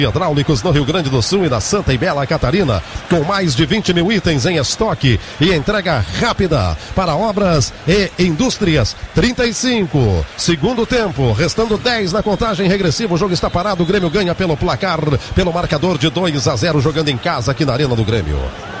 Hidráulicos no Rio Grande do Sul e na Santa e Bela Catarina, com mais de 20 mil itens em estoque e entrega rápida para obras e indústrias. 35, segundo tempo, restando 10 na contagem regressiva, o jogo está parado, o Grêmio ganha pelo placar, pelo marcador de 2-0, jogando em casa aqui na Arena do Grêmio.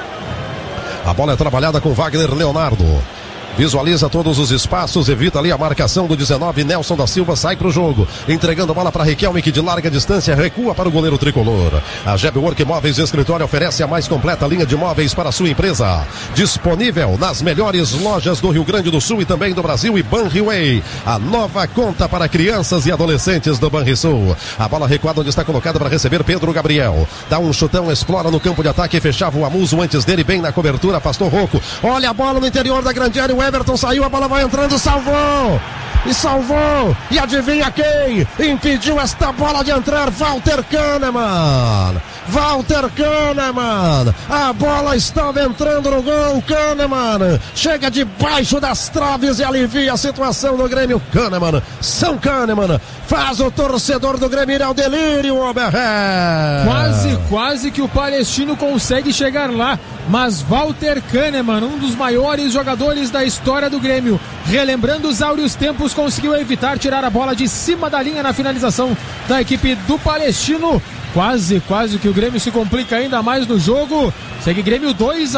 A bola é trabalhada com Wagner Leonardo. Visualiza todos os espaços, evita ali a marcação do 19, Nelson da Silva sai para o jogo, entregando a bola para Riquelme, que de larga distância recua para o goleiro tricolor. A Gebwork Móveis e Escritório oferece a mais completa linha de móveis para a sua empresa, disponível nas melhores lojas do Rio Grande do Sul e também do Brasil. E Banriway, a nova conta para crianças e adolescentes do Banrisul. A bola recuada onde está colocada para receber Pedro Gabriel, dá um chutão, explora no campo de ataque, fechava o Amuso antes dele, bem na cobertura, afastou Rocco, olha a bola no interior da grande área, o Everton saiu, a bola vai entrando, salvou! E salvou! E adivinha quem impediu esta bola de entrar? Walter Kahneman! Walter Kahneman! A bola estava entrando no gol, Kahneman! Chega debaixo das traves e alivia a situação do Grêmio. Kahneman, São Kahneman, faz o torcedor do Grêmio ir ao delírio, Oberré! Quase que o Palestino consegue chegar lá, mas Walter Kahneman, um dos maiores jogadores da história do Grêmio, relembrando os áureos tempos, conseguiu evitar tirar a bola de cima da linha na finalização da equipe do Palestino. Quase que o Grêmio se complica ainda mais no jogo. Segue Grêmio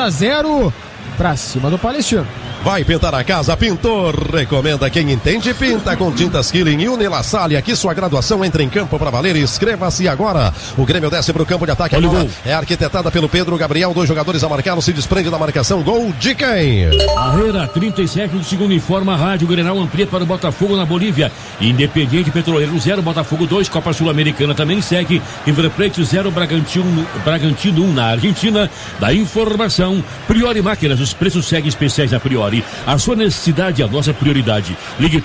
2-0 pra cima do Palestino. Vai pintar a casa, pintor. Recomenda quem entende, pinta com tintas Killing e Unilassalle. Aqui sua graduação entra em campo para valer. Inscreva-se agora. O Grêmio desce para o campo de ataque. Olha, agora é arquitetada pelo Pedro Gabriel. 2 jogadores a marcar, se desprende da marcação. Gol de quem? Barreira, 37 do segundo, informa a Rádio Grenal, amplia para o Botafogo na Bolívia. Independiente Petroleiro 0, Botafogo 2, Copa Sul-Americana também segue. River Plate 0, Bragantino 1 na Argentina. Da informação, Priori Máquinas, os preços seguem especiais na Priori. A sua necessidade é a nossa prioridade. Ligue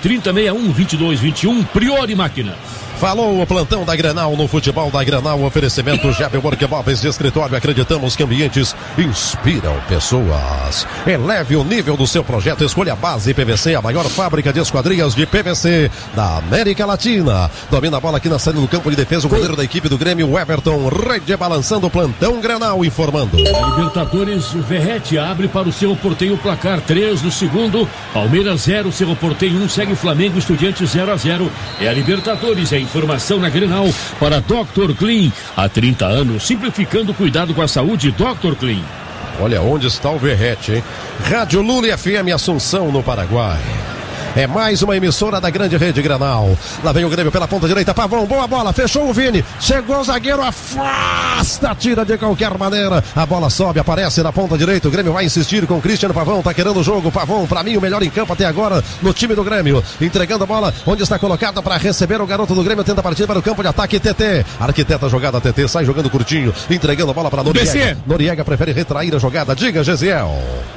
3061-2221, Priori Máquinas. Falou o plantão da Grenal no futebol da Grenal. Oferecimento Gebwork Móveis de Escritório. Acreditamos que ambientes inspiram pessoas. Eleve o nível do seu projeto. Escolha a Base PVC, a maior fábrica de esquadrias de PVC da América Latina. Domina a bola aqui na saída do campo de defesa. O goleiro da equipe do Grêmio, Everton, rede balançando o plantão Grenal, informando. A Libertadores, Verrete abre para o Cerro Porteño, placar 3 no segundo. Palmeiras 0, Cerro Porteño 1, segue Flamengo, Estudiantes 0-0. É a Libertadores, é informação na Grenal para Dr. Clean. Há 30 anos, simplificando o cuidado com a saúde, Dr. Clean. Olha onde está o Verrete, hein? Rádio Lula FM Assunção, no Paraguai. É mais uma emissora da grande rede Grenal. Lá vem o Grêmio pela ponta direita. Pavão, boa bola, fechou o Vini. Chegou o zagueiro, afasta, tira de qualquer maneira. A bola sobe, aparece na ponta direita. O Grêmio vai insistir com o Cristiano Pavão. Tá querendo o jogo. Pavão, pra mim, o melhor em campo até agora no time do Grêmio. Entregando a bola onde está colocada para receber o garoto do Grêmio. Tenta partir para o campo de ataque. TT. Arquiteta a jogada, TT. Sai jogando curtinho. Entregando a bola para Noriega. Noriega prefere retrair a jogada. Diga, Gesiel.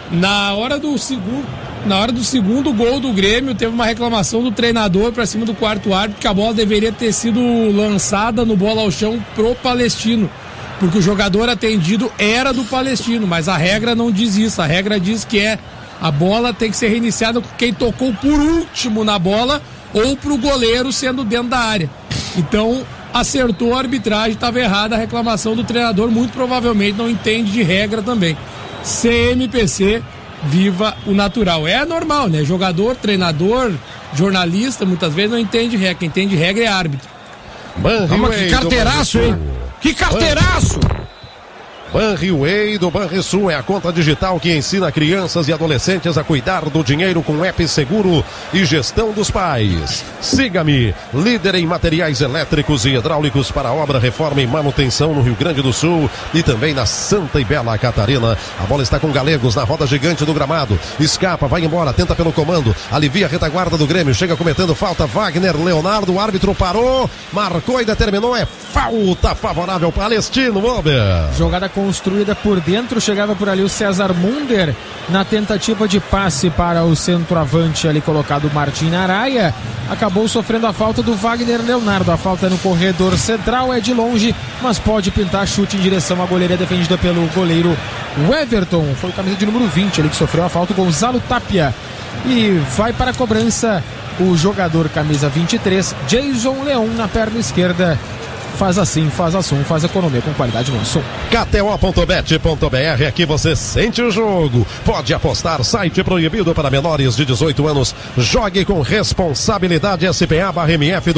Na hora do segundo gol do Grêmio, teve uma reclamação do treinador para cima do quarto árbitro, que a bola deveria ter sido lançada no bola ao chão pro Palestino, porque o jogador atendido era do Palestino, mas a regra não diz isso. A regra diz que a bola tem que ser reiniciada com quem tocou por último na bola ou pro goleiro sendo dentro da área. Então acertou a arbitragem, estava errada a reclamação do treinador, muito provavelmente não entende de regra também. CMPC, viva o natural. É normal, né? Jogador, treinador, jornalista, muitas vezes não entende regra. Quem entende regra é árbitro. Que carteiraço, hein? Que carteiraço! Banriway do Banrisul é a conta digital que ensina crianças e adolescentes a cuidar do dinheiro com app seguro e gestão dos pais. Siga-me, líder em materiais elétricos e hidráulicos para obra, reforma e manutenção no Rio Grande do Sul e também na Santa e Bela Catarina. A bola está com Galegos na roda gigante do gramado. Escapa, vai embora, tenta pelo comando, alivia a retaguarda do Grêmio, chega cometendo falta. Wagner Leonardo, o árbitro parou, marcou e determinou, é falta favorável Palestino, Ober. Jogada construída por dentro, chegava por ali o César Munder na tentativa de passe para o centroavante ali colocado Martin Araia, acabou sofrendo a falta do Wagner Leonardo. A falta é no corredor central, é de longe, mas pode pintar chute em direção à goleira defendida pelo goleiro Everton. Foi o camisa de número 20 ali que sofreu a falta, Gonzalo Tapia, e vai para a cobrança o jogador camisa 23, Jason Leon, na perna esquerda Faz assim, faz Assum, faz economia com qualidade no Assum. KTO.bet.br, aqui você sente o jogo. Pode apostar, site proibido para menores de 18 anos. Jogue com responsabilidade. SPA/MF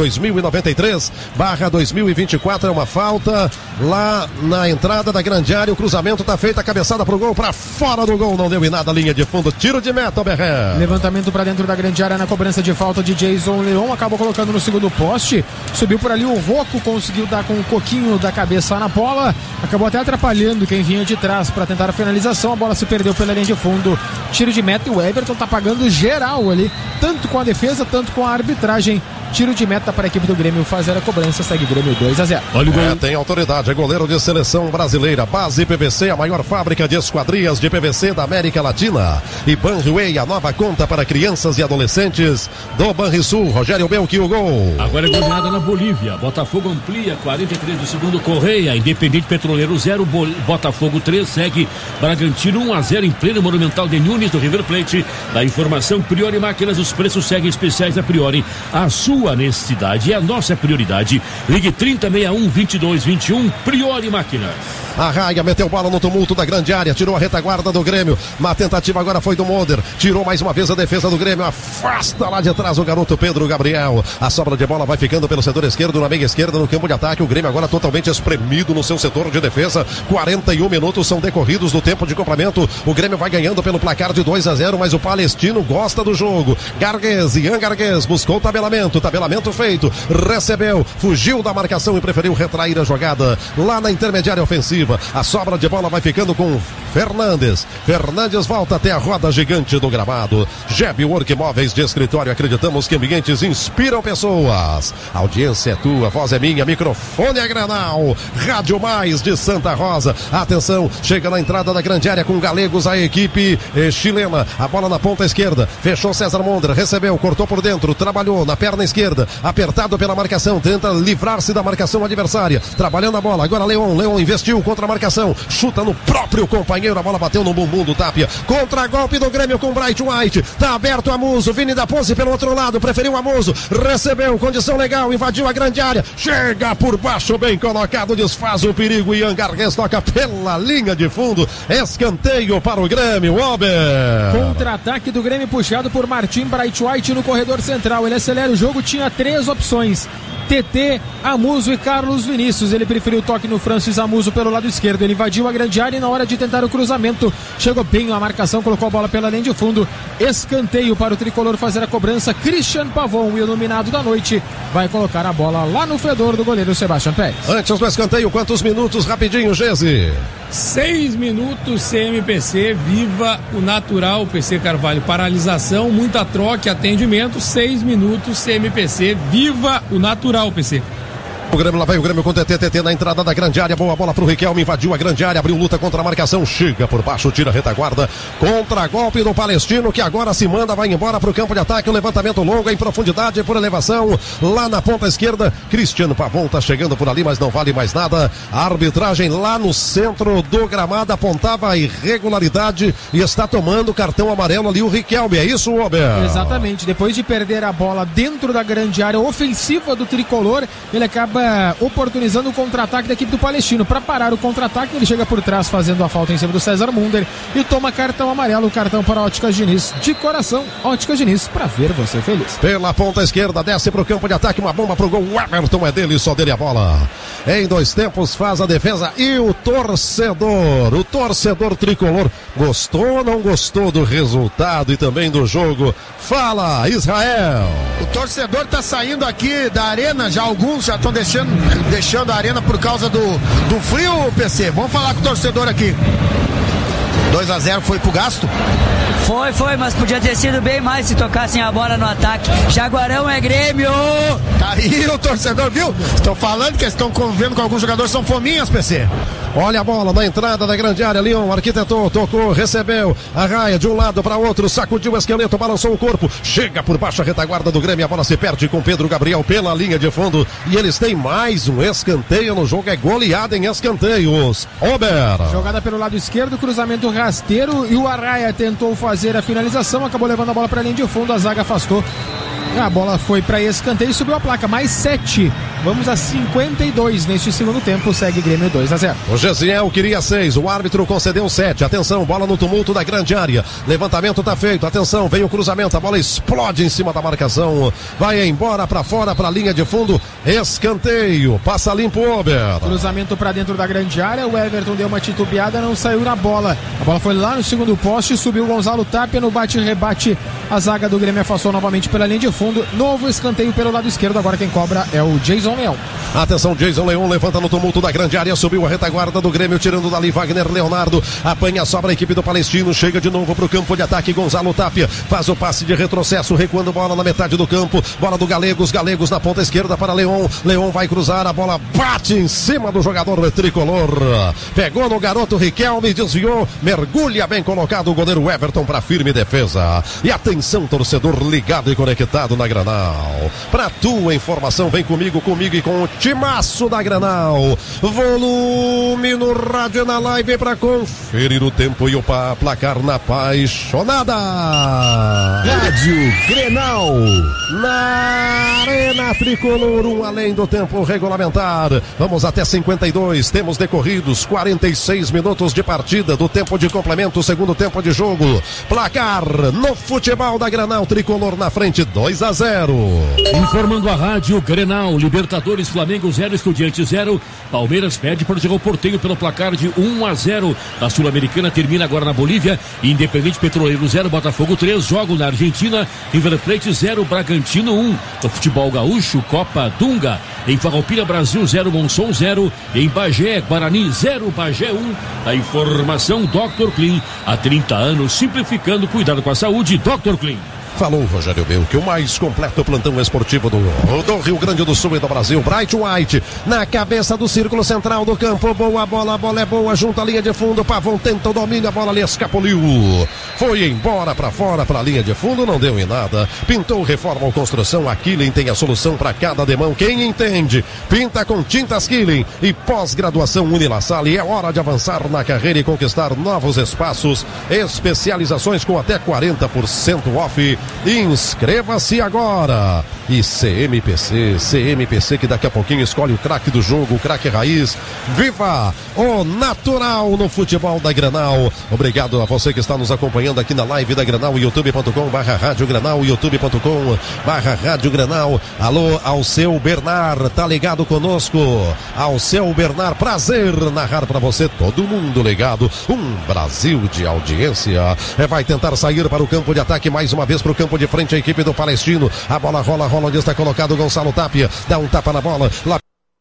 2093/2024 é uma falta lá na entrada da grande área. O cruzamento tá feito, a cabeçada pro gol, para fora do gol, não deu em nada, linha de fundo, tiro de meta, Berré. Levantamento para dentro da grande área na cobrança de falta de Jason Leon, acabou colocando no segundo poste, subiu por ali o Rocco, conseguiu dar com o coquinho da cabeça na bola, acabou até atrapalhando quem vinha de trás para tentar a finalização, a bola se perdeu pela linha de fundo, tiro de meta, e o Everton tá pagando geral ali, tanto com a defesa, tanto com a arbitragem. Tiro de meta para a equipe do Grêmio fazer a cobrança, segue Grêmio 2-0. Olha o gol. Tem autoridade, é goleiro de seleção brasileira. Base PVC, a maior fábrica de esquadrias de PVC da América Latina. E Banriway, a nova conta para crianças e adolescentes do Banrisul. Rogério Belchi, o gol. Agora é goleada na Bolívia. Botafogo amplia, 43 do segundo, Correia. Independente Petroleiro 0, Botafogo 3, segue Bragantino 1-0 em pleno Monumental de Nunes do River Plate. Da informação, Priori Máquinas, os preços seguem especiais da Priori. A sua necessidade é a nossa prioridade. Ligue 3061-2221, Priori Máquinas. A Raia meteu bola no tumulto da grande área, tirou a retaguarda do Grêmio. Uma tentativa agora foi do Moder, tirou mais uma vez a defesa do Grêmio, afasta lá de trás o garoto Pedro Gabriel. A sobra de bola vai ficando pelo setor esquerdo, na meia esquerda, no campo de ataque. O Grêmio agora totalmente espremido no seu setor de defesa. 41 minutos são decorridos do tempo de complemento. O Grêmio vai ganhando pelo placar de 2-0, mas o Palestino gosta do jogo. Gargues, Ian Gargues buscou o tabelamento feito, recebeu, fugiu da marcação e preferiu retrair a jogada lá na intermediária ofensiva. A sobra de bola vai ficando com Fernandes volta até a roda gigante do gramado. Jeb Workmóveis de escritório, acreditamos que ambientes inspiram pessoas. A audiência é tua, a voz é minha, microfone é Grenal, Rádio Mais de Santa Rosa. Atenção, chega na entrada da grande área com Galegos, a equipe chilena. A bola na ponta esquerda, fechou César Mondra, recebeu, cortou por dentro, trabalhou na perna esquerda, apertado pela marcação, tenta livrar-se da marcação adversária, trabalhando a bola, agora Leon investiu contra a marcação, chuta no próprio companheiro, a bola bateu no bumbum do Tapia, contra-golpe do Grêmio com Bright White, tá aberto Amuso, Vini da Ponce pelo outro lado, preferiu Amuso, recebeu, condição legal, invadiu a grande área, chega por baixo, bem colocado, desfaz o perigo, Ian Gargues toca pela linha de fundo, escanteio para o Grêmio, Ober. Contra-ataque do Grêmio puxado por Martim Bright White no corredor central, ele acelera o jogo, tinha 3 opções, TT, Amuso e Carlos Vinícius. Ele preferiu o toque no Francis Amuso pelo lado esquerdo, ele invadiu a grande área e na hora de tentar o cruzamento, chegou bem a marcação, colocou a bola pela linha de fundo, escanteio para o tricolor fazer a cobrança. Christian Pavon, o iluminado da noite, vai colocar a bola lá no fedor do goleiro Sebastião Pérez. Antes do escanteio, quantos minutos? Rapidinho, Gese. 6 minutos, CMPC, viva o natural, PC Carvalho, paralisação, muita troca, atendimento, 6 minutos, CMPC, viva o natural, PC. O Grêmio, lá vai o Grêmio com TT na entrada da grande área, boa bola pro Riquelme, invadiu a grande área, abriu luta contra a marcação, chega por baixo, tira a retaguarda, contra-golpe do Palestino, que agora se manda, vai embora pro campo de ataque, o levantamento longo em profundidade por elevação, lá na ponta esquerda, Cristiano Pavon tá chegando por ali, mas não vale mais nada, a arbitragem lá no centro do gramado apontava a irregularidade e está tomando cartão amarelo ali o Riquelme, é isso, Robert? Exatamente, depois de perder a bola dentro da grande área ofensiva do tricolor, ele acaba oportunizando o contra-ataque da equipe do Palestino. Para parar o contra-ataque, ele chega por trás fazendo a falta em cima do César Munder e toma cartão amarelo, cartão para a Óticas Diniz. De coração, Óticas Diniz, para ver você feliz. Pela ponta esquerda, desce para o campo de ataque, uma bomba pro gol, o Everton é dele, só dele a bola. Em 2 tempos faz a defesa e o torcedor tricolor, gostou ou não gostou do resultado e também do jogo? Fala, Israel! O torcedor tá saindo aqui da arena, já alguns já estão deixando a arena por causa do frio, PC. Vamos falar com o torcedor aqui. 2-0 foi pro gasto? Foi, mas podia ter sido bem mais se tocassem a bola no ataque. Jaguarão é Grêmio! Tá aí o torcedor, viu? Estão falando que estão convivendo com alguns jogadores, são fominhas, PC. Olha a bola na entrada da grande área, Leon arquitetou, tocou, recebeu, arraia de um lado para outro, sacudiu o esqueleto, balançou o corpo, chega por baixo a retaguarda do Grêmio, a bola se perde com Pedro Gabriel pela linha de fundo e eles têm mais um escanteio no jogo, é goleada em escanteios. Ober. Jogada pelo lado esquerdo, cruzamento rasteiro e o Arraia tentou fazer a finalização, acabou levando a bola para a linha de fundo, a zaga afastou. A bola foi para escanteio e subiu a placa, mais 7 Vamos a 52 neste segundo tempo, segue Grêmio 2-0. O Gesiel queria 6, o árbitro concedeu 7. Atenção, bola no tumulto da grande área. Levantamento tá feito, atenção, vem o cruzamento, a bola explode em cima da marcação. Vai embora pra fora, pra linha de fundo, escanteio, passa limpo o Ober. Cruzamento pra dentro da grande área, o Everton deu uma titubeada, não saiu na bola. A bola foi lá no segundo poste, subiu o Gonzalo Tapia no bate-rebate. A zaga do Grêmio afastou novamente pela linha de fundo. Novo escanteio pelo lado esquerdo, agora quem cobra é o Jason Leão. Atenção, Jason Leão levanta no tumulto da grande área, subiu a retaguarda do Grêmio, tirando dali Wagner Leonardo, apanha, sobra a equipe do Palestino, chega de novo pro campo de ataque, Gonzalo Tapia faz o passe de retrocesso, recuando bola na metade do campo, bola do Galegos na ponta esquerda para Leão vai cruzar, a bola bate em cima do jogador tricolor, pegou no garoto Riquelme, desviou, mergulha bem colocado o goleiro Everton para firme defesa. E atenção, torcedor ligado e conectado na Granal, pra tua informação, vem comigo e com o timaço da Granal. Volume no rádio e na live para conferir o tempo e o placar na apaixonada. Rádio Grenal. Na Arena Tricolor, além do tempo regulamentar. Vamos até 52. Temos decorridos 46 minutos de partida do tempo de complemento, segundo tempo de jogo. Placar no futebol da Granal, Tricolor na frente 2-0. Informando a Rádio Grenal, Libertadores, Flamengo 0, Estudiantes 0. Palmeiras perde para o Cerro Porteño pelo placar de 1-0. A Sul-Americana termina agora na Bolívia. Independente Petroleiro 0, Botafogo 3. Jogo na Argentina, River Plate 0, Bragantino 1. No futebol gaúcho, Copa Dunga. Em Farroupilha, Brasil 0, Monção 0. Em Bagé, Guarani 0, Bagé 1. A informação, Dr. Clean. Há 30 anos, simplificando, cuidado com a saúde, Dr. Clean. Falou Rogério Belk, o mais completo plantão esportivo do Rio Grande do Sul e do Brasil. Bright White, na cabeça do círculo central do campo. Boa bola, a bola é boa, junto à linha de fundo. Pavão tenta o domínio, a bola ali escapuliu. Foi embora pra fora, pra linha de fundo, não deu em nada. Pintou, reforma ou construção, a Killing tem a solução pra cada demão. Quem entende, pinta com tintas Killing e pós-graduação Unilassalle. É hora de avançar na carreira e conquistar novos espaços. Especializações com até 40% off. Inscreva-se agora. E CMPC que daqui a pouquinho escolhe o craque do jogo, o craque raiz. Viva o natural no futebol da Granal. Obrigado a você que está nos acompanhando aqui na live da Granal, youtube.com/Rádio Granal, youtube.com/Rádio Granal. Alô, Alceu Bernard, tá ligado conosco? Alceu Bernard, prazer narrar para você, todo mundo ligado. Um Brasil de audiência. Vai tentar sair para o campo de ataque mais uma vez para o campo de frente a equipe do Palestino. A bola rola onde está colocado o Gonçalo Tapia. Dá um tapa na bola. Lá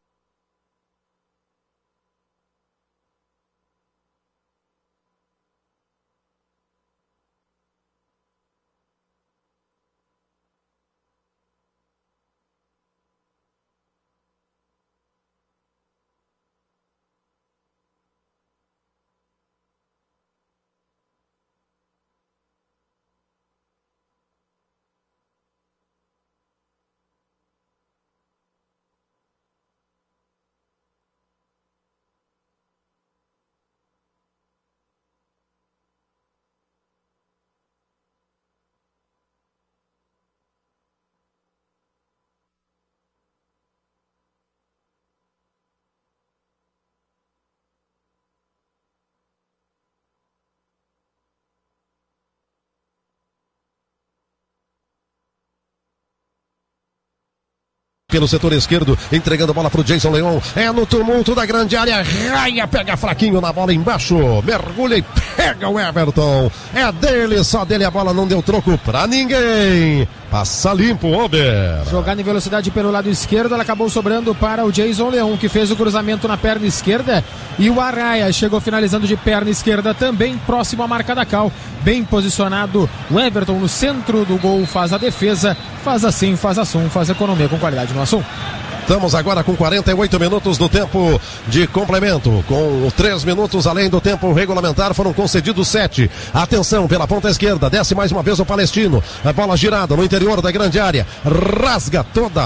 pelo setor esquerdo, entregando a bola pro Jason Leão, é no tumulto da grande área, raia, pega fraquinho na bola embaixo, mergulha e pega o Everton, é dele, só dele, a bola não deu troco pra ninguém, passa limpo o Ober. Jogada em velocidade pelo lado esquerdo, ela acabou sobrando para o Jason Leão, que fez o cruzamento na perna esquerda, e o Arraia chegou finalizando de perna esquerda também, próximo à marca da Cal, bem posicionado, o Everton no centro do gol, faz a defesa, faz assim, faz assunto, faz economia com qualidade no assunto. Estamos agora com 48 minutos do tempo de complemento. Com 3 minutos além do tempo regulamentar, foram concedidos 7. Atenção pela ponta esquerda, desce mais uma vez o Palestino. A bola girada no interior da grande área. Rasga toda.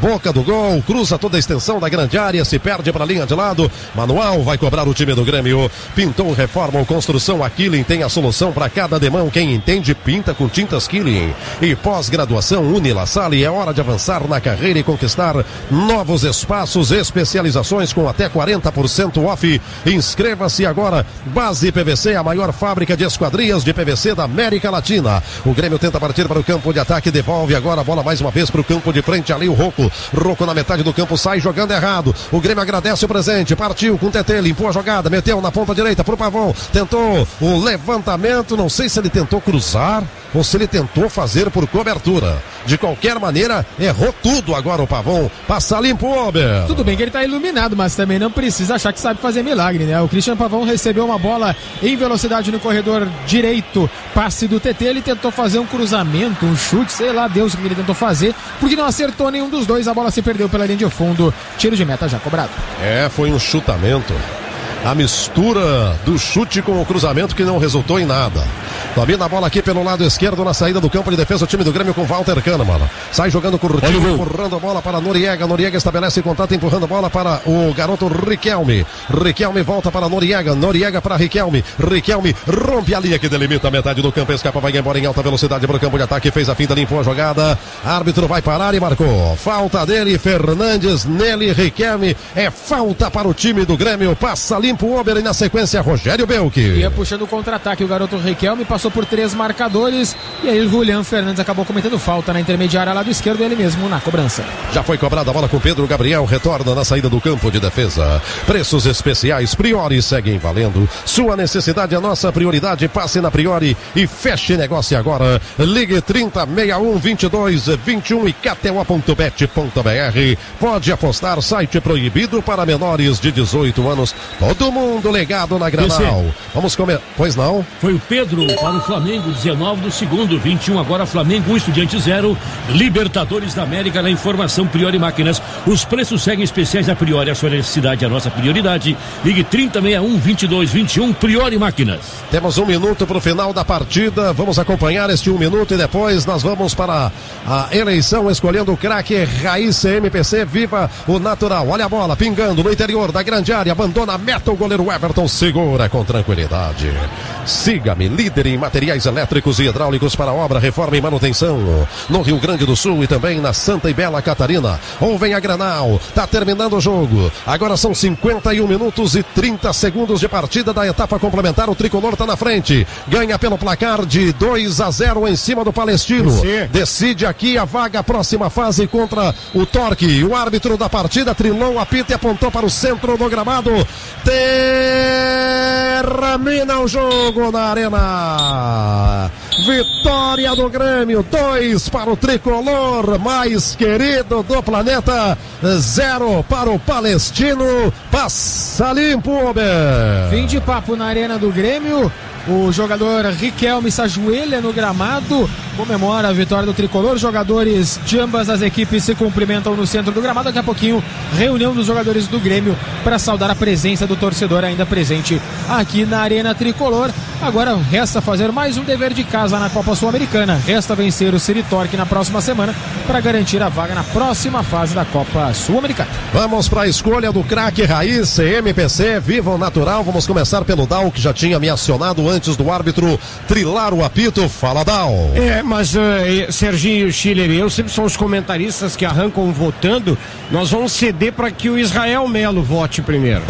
boca do gol, cruza toda a extensão da grande área, se perde para a linha de lado. Manual vai cobrar o time do Grêmio. Pintou, reforma ou construção, a Killing tem a solução para cada demão. Quem entende, pinta com tintas Killing. E pós-graduação Unilassalle, é hora de avançar na carreira e conquistar novos espaços, especializações com até 40% off. Inscreva-se agora. Base PVC, a maior fábrica de esquadrias de PVC da América Latina. O Grêmio tenta partir para o campo de ataque, devolve agora a bola mais uma vez para o campo de frente, ali o Rocco na metade do campo, sai jogando errado. O Grêmio agradece o presente, partiu com o TT, limpou a jogada, meteu na ponta direita pro Pavão, tentou o levantamento, não sei se ele tentou cruzar ou se ele tentou fazer por cobertura. De qualquer maneira, errou tudo agora o Pavão. Passa limpo, Ober. Tudo bem que ele tá iluminado, mas também não precisa achar que sabe fazer milagre, né? O Christian Pavão recebeu uma bola em velocidade no corredor direito, passe do TT, ele tentou fazer um cruzamento, um chute, sei lá Deus o que ele tentou fazer, porque não acertou nenhum dos dois, a bola se perdeu pela linha de fundo, tiro de meta já cobrado. Foi um chutamento. A mistura do chute com o cruzamento que não resultou em nada. Domina a bola aqui pelo lado esquerdo na saída do campo de defesa, o time do Grêmio com Walter Kahneman. Sai jogando curtinho, empurrando a bola para Noriega. Noriega estabelece contato, empurrando a bola para o garoto Riquelme. Riquelme volta para Noriega. Noriega para Riquelme. Riquelme rompe a linha que delimita a metade do campo. Escapa, vai embora em alta velocidade para o campo de ataque. Fez a finta, limpou a jogada. Árbitro vai parar e marcou. Falta dele, Fernandes nele, Riquelme. É falta para o time do Grêmio. Passa limpo o Ober e na sequência Rogério Belk. Ia puxando o contra-ataque o garoto Riquelme, passou por 3 marcadores e aí o Julián Fernandes acabou cometendo falta na intermediária lado esquerdo, ele mesmo na cobrança. Já foi cobrada a bola com Pedro Gabriel, retorna na saída do campo de defesa. Preços especiais, Priori seguem valendo. Sua necessidade é nossa prioridade. Passe na Priori e feche negócio agora. Ligue 3061 22 21 e KTO.bet.br. Pode apostar, site proibido para menores de 18 anos. Todo mundo ligado na Granal. Vamos comer. Pois não? Foi o Pedro para o Flamengo, 19 do segundo, 21 agora Flamengo, 1 Estudiante 0, Libertadores da América. Na informação Priori Máquinas, os preços seguem especiais da Priori, a sua necessidade é a nossa prioridade. Ligue 3061 22 21, Priori Máquinas. Temos 1 minuto para o final da partida, vamos acompanhar este 1 minuto e depois nós vamos para a eleição escolhendo o craque Raiz MPC. Viva o natural, olha a bola pingando no interior da grande área, abandona a meta, o goleiro Everton segura com tranquilidade. Siga-me, líder em materiais elétricos e hidráulicos para obra, reforma e manutenção no Rio Grande do Sul e também na Santa e Bela Catarina. Ou vem a Granal, tá terminando o jogo, agora são 51 minutos e 30 segundos de partida da etapa complementar. O tricolor tá na frente, ganha pelo placar de 2-0 em cima do Palestino. Decide aqui a vaga, próxima fase contra o Torque. O árbitro da partida trilou a apita e apontou para o centro do gramado. Termina o jogo na Arena. Vitória do Grêmio, 2 para o tricolor mais querido do planeta, 0 para o Palestino. Passa limpo, Ober. Fim de papo na Arena do Grêmio. O jogador Riquelme se ajoelha no gramado, comemora a vitória do tricolor. Jogadores de ambas as equipes se cumprimentam no centro do gramado. Daqui a pouquinho, reunião dos jogadores do Grêmio para saudar a presença do torcedor ainda presente aqui na Arena Tricolor. Agora resta fazer mais um dever de casa na Copa Sul-Americana. Resta vencer o City Torque na próxima semana para garantir a vaga na próxima fase da Copa Sul-Americana. Vamos para a escolha do craque Raiz MPC. Viva o natural. Vamos começar pelo Dal, que já tinha me acionado antes do árbitro trilar o apito. Fala, Dal. Mas Serginho Schiller e eu sempre são os comentaristas que arrancam votando. Nós vamos ceder para que o Israel Melo vote primeiro.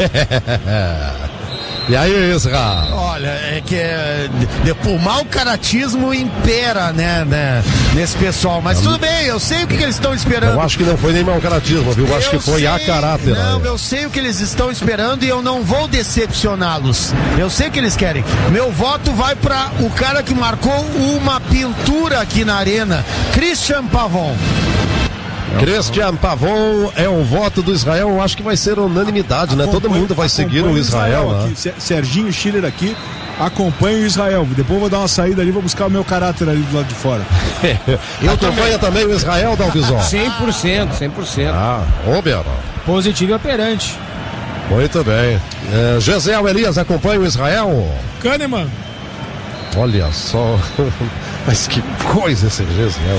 E aí, Israel? Olha, é que o mau caratismo impera, né, nesse pessoal. Mas tudo bem, eu sei o que eles estão esperando. Eu acho que não foi nem mau caratismo, viu? Eu acho que foi a caráter. Não, eu sei o que eles estão esperando e eu não vou decepcioná-los. Eu sei o que eles querem. Meu voto vai para o cara que marcou uma pintura aqui na Arena, Christian Pavão. Christian Pavão é o voto do Israel. Eu acho que vai ser unanimidade, né? Todo mundo vai seguir o Israel, né? Serginho Schiller aqui acompanha o Israel. Depois vou dar uma saída ali, vou buscar o meu caráter ali do lado de fora. Acompanha também o Israel, Dalvizon? 100%. Ober. Positivo e operante. Muito bem. Gesiel Elias acompanha o Israel? Kahneman. Olha só, mas que coisa esse Gesiel.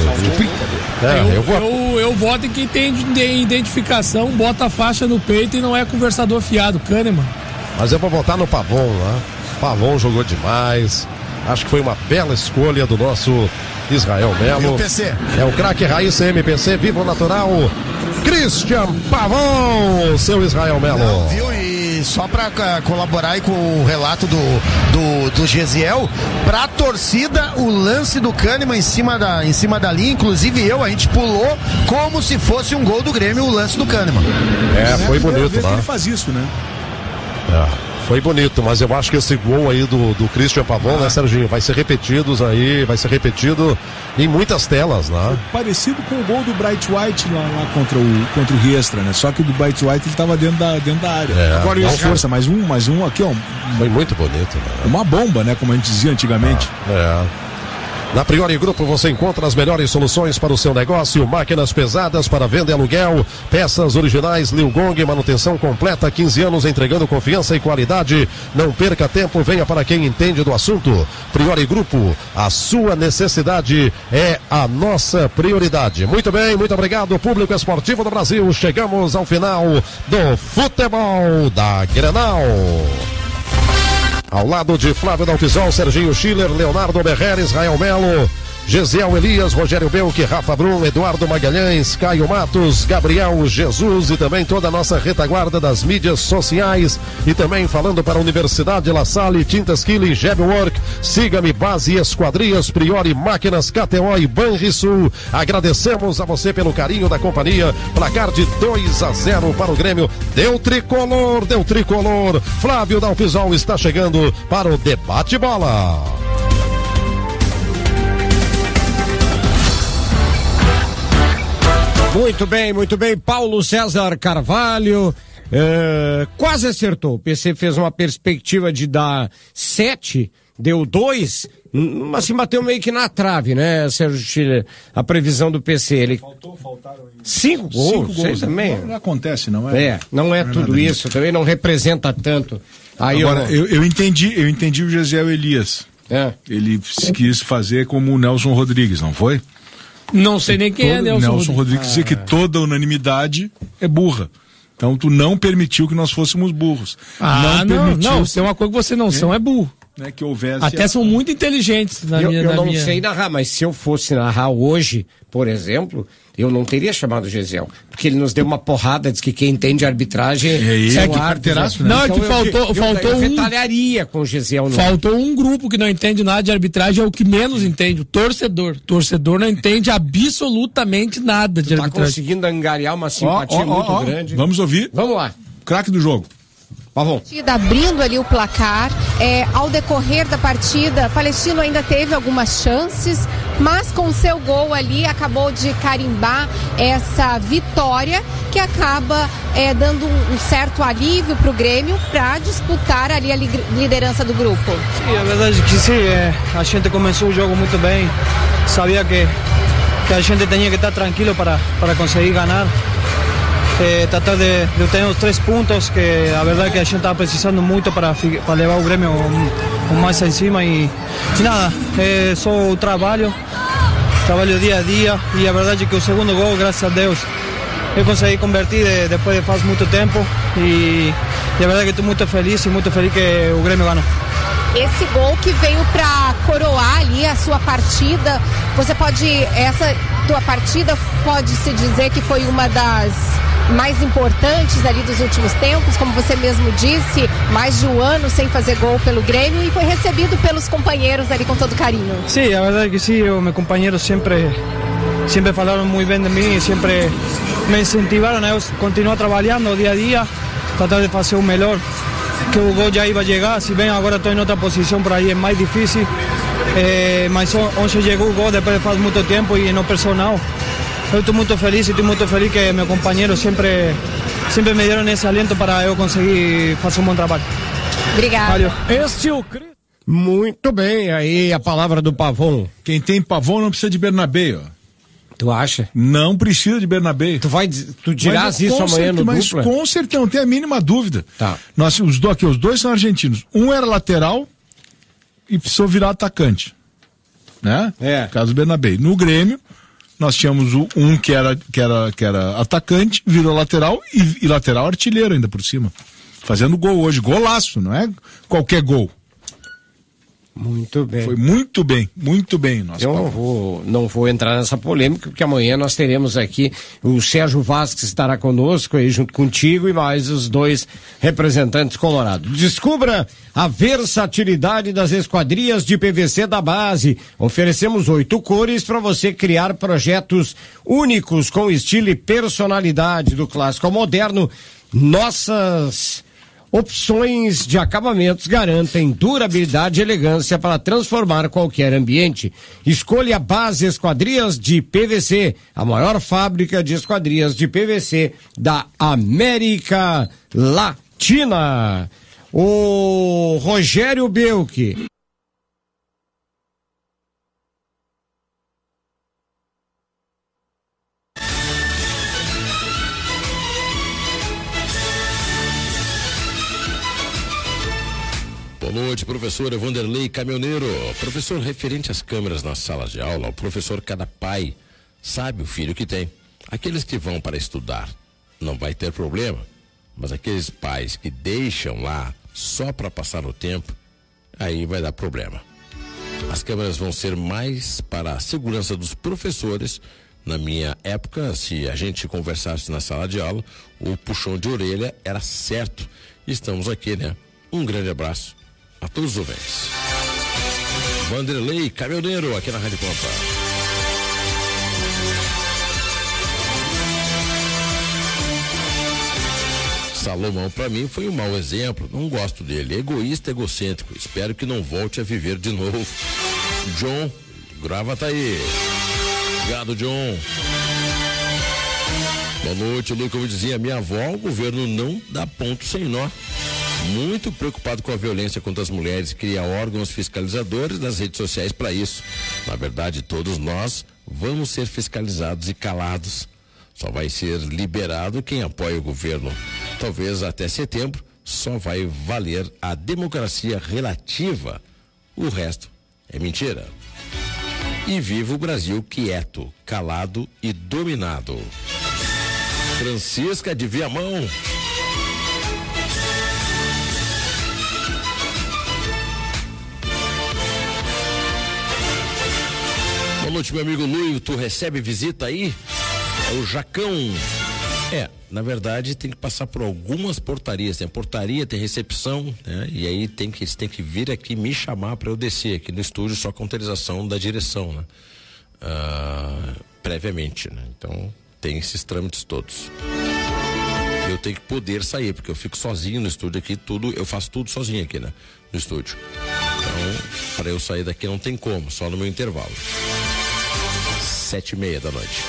Eu voto em quem tem identificação, bota a faixa no peito e não é conversador fiado, Kahneman. Mas eu vou votar no Pavon lá. Pavon jogou demais. Acho que foi uma bela escolha do nosso Israel Melo. É o craque raiz MPC, vivo natural, Christian Pavon, seu Israel Melo. Não, viu? E só para colaborar aí com o relato do Gesiel, pra torcida, o lance do Kahneman em cima da linha, inclusive a gente pulou como se fosse um gol do Grêmio, o lance do Kahneman. Foi bonito, né? Ele faz isso, né? Foi bonito, mas eu acho que esse gol aí do Christian Pavon, né, Serginho, vai ser repetido em muitas telas, né? Parecido com o gol do Bright White lá contra o Riestra, né? Só que o do Bright White ele tava dentro da área. Agora não força, mais um aqui, ó. Foi muito bonito, né? Uma bomba, né? Como a gente dizia antigamente. Na Priori Grupo você encontra as melhores soluções para o seu negócio, máquinas pesadas para venda e aluguel, peças originais Liu Gong, manutenção completa, 15 anos entregando confiança e qualidade. Não perca tempo, venha para quem entende do assunto. Priori Grupo, a sua necessidade é a nossa prioridade. Muito bem, muito obrigado, público esportivo do Brasil. Chegamos ao final do futebol da Grenal. Ao lado de Flávio Dalpisol, Serginho Schiller, Leonardo Berrer, Israel Melo, Gesiel Elias, Rogério Belk, Rafa Brum, Eduardo Magalhães, Caio Matos, Gabriel Jesus e também toda a nossa retaguarda das mídias sociais e também falando para a Universidade La Salle, Tintas Kili, Gebwork, Siga-me, Base Esquadrias, Priori Máquinas, KTO e Banrisul. Agradecemos a você pelo carinho da companhia. Placar de 2-0 para o Grêmio. Deu tricolor. Flávio Dalpisol está chegando para o Debate Bola. Muito bem, Paulo César Carvalho, quase acertou. O PC fez uma perspectiva de dar 7, deu 2, mas se bateu meio que na trave, né, Sérgio Schiller? A previsão do PC, ele... Faltaram 5 gols também. Não acontece, não é? Não é tudo isso, também não representa tanto. Aí agora, eu entendi o Gesiel Elias. Ele quis fazer como o Nelson Rodrigues, não foi? Não sei nem quem é Nelson Rodrigues dizia que toda unanimidade é burra. Então tu não permitiu que nós fôssemos burros. Não, se é uma coisa que você não são, é burro. Né, que houvesse até são muito inteligentes eu não sei narrar, mas se eu fosse narrar hoje, por exemplo, eu não teria chamado o Gesiel, porque ele nos deu uma porrada, diz que quem entende arbitragem é o carteiraço, né? Não, então é que faltou retalharia com o Gesiel. Faltou um grupo que não entende nada de arbitragem, é o que menos entende, o torcedor. O torcedor não entende absolutamente nada de arbitragem. Tá conseguindo angariar uma simpatia muito grande. Vamos ouvir? Vamos lá. Craque do jogo. Abrindo ali o placar, ao decorrer da partida, Palestino ainda teve algumas chances, mas com o seu gol ali acabou de carimbar essa vitória que acaba dando um certo alívio para o Grêmio para disputar ali a liderança do grupo. Sim, a verdade é que sim, a gente começou o jogo muito bem, sabia que a gente tinha que estar tranquilo para conseguir ganhar. Tratar de ter os 3 pontos, que a verdade é que a gente estava precisando muito para levar o Grêmio mais em cima e nada, é só o trabalho dia a dia e a verdade é que o segundo gol, graças a Deus, eu consegui convertir depois de faz muito tempo e a verdade é que estou muito feliz que o Grêmio ganhou. Esse gol que veio para coroar ali a sua partida, essa tua partida pode-se dizer que foi uma das mais importantes ali dos últimos tempos, como você mesmo disse, mais de um ano sem fazer gol pelo Grêmio e foi recebido pelos companheiros ali com todo carinho. Sim, a verdade é que sim, meus companheiros sempre falaram muito bem de mim e sempre me incentivaram a continuar trabalhando dia a dia, tratar de fazer o melhor, que o gol já ia chegar, se bem agora estou em outra posição, por aí é mais difícil, mas ontem chegou o gol depois de faz muito tempo e no personal. Eu estou muito feliz que meus companheiros sempre me deram esse aliento para eu conseguir fazer um bom trabalho. Obrigado. Muito bem, aí a palavra do Pavon. Quem tem Pavon não precisa de Bernabé, ó. Tu acha? Não precisa de Bernabé. Tu dirás isso amanhã no mas dupla? Com certeza, não tem a mínima dúvida. Tá. Os dois são argentinos. Um era lateral e precisou virar atacante, né? Caso Bernabé. No Grêmio, nós tínhamos um que era atacante, virou lateral e lateral artilheiro ainda por cima. Fazendo gol hoje, golaço, não é qualquer gol. Muito bem. Foi muito bem. Nossa, eu não vou entrar nessa polêmica, porque amanhã nós teremos aqui o Sérgio Vasques estará conosco aí junto contigo e mais os 2 representantes colorados. Descubra a versatilidade das esquadrias de PVC da base. Oferecemos 8 cores para você criar projetos únicos com estilo e personalidade do clássico ao moderno. Nossas opções de acabamentos garantem durabilidade e elegância para transformar qualquer ambiente. Escolha a Base Esquadrias de PVC, a maior fábrica de esquadrias de PVC da América Latina. O Rogério Belk. Boa noite, professor Vanderlei Caminhoneiro. Professor, referente às câmeras nas salas de aula, o professor, cada pai sabe o filho que tem. Aqueles que vão para estudar não vai ter problema, mas aqueles pais que deixam lá só para passar o tempo, aí vai dar problema. As câmeras vão ser mais para a segurança dos professores. Na minha época, se a gente conversasse na sala de aula, o puxão de orelha era certo. Estamos aqui, né? Um grande abraço a todos os ouvintes. Vanderlei Caminhoneiro, aqui na Rádio Pampa. Salomão, para mim, foi um mau exemplo. Não gosto dele. Egoísta, egocêntrico. Espero que não volte a viver de novo. John, grava tá aí. Obrigado, John. Boa noite, Lu. Como dizia minha avó, o governo não dá ponto sem nó. Muito preocupado com a violência contra as mulheres, cria órgãos fiscalizadores nas redes sociais para isso. Na verdade, todos nós vamos ser fiscalizados e calados. Só vai ser liberado quem apoia o governo. Talvez até setembro só vai valer a democracia relativa. O resto é mentira. E viva o Brasil quieto, calado e dominado. Francisca de Viamão. Boa noite, meu amigo Luio. Tu recebe visita aí? É o Jacão. Na verdade tem que passar por algumas portarias. Tem portaria, tem recepção, né? E aí eles têm que vir aqui me chamar para eu descer aqui no estúdio só com autorização da direção, né? Previamente, né? Então tem esses trâmites todos. Eu tenho que poder sair, porque eu fico sozinho no estúdio aqui, eu faço tudo sozinho aqui, né? No estúdio. Então, para eu sair daqui não tem como, só no meu intervalo. 7:30 da noite.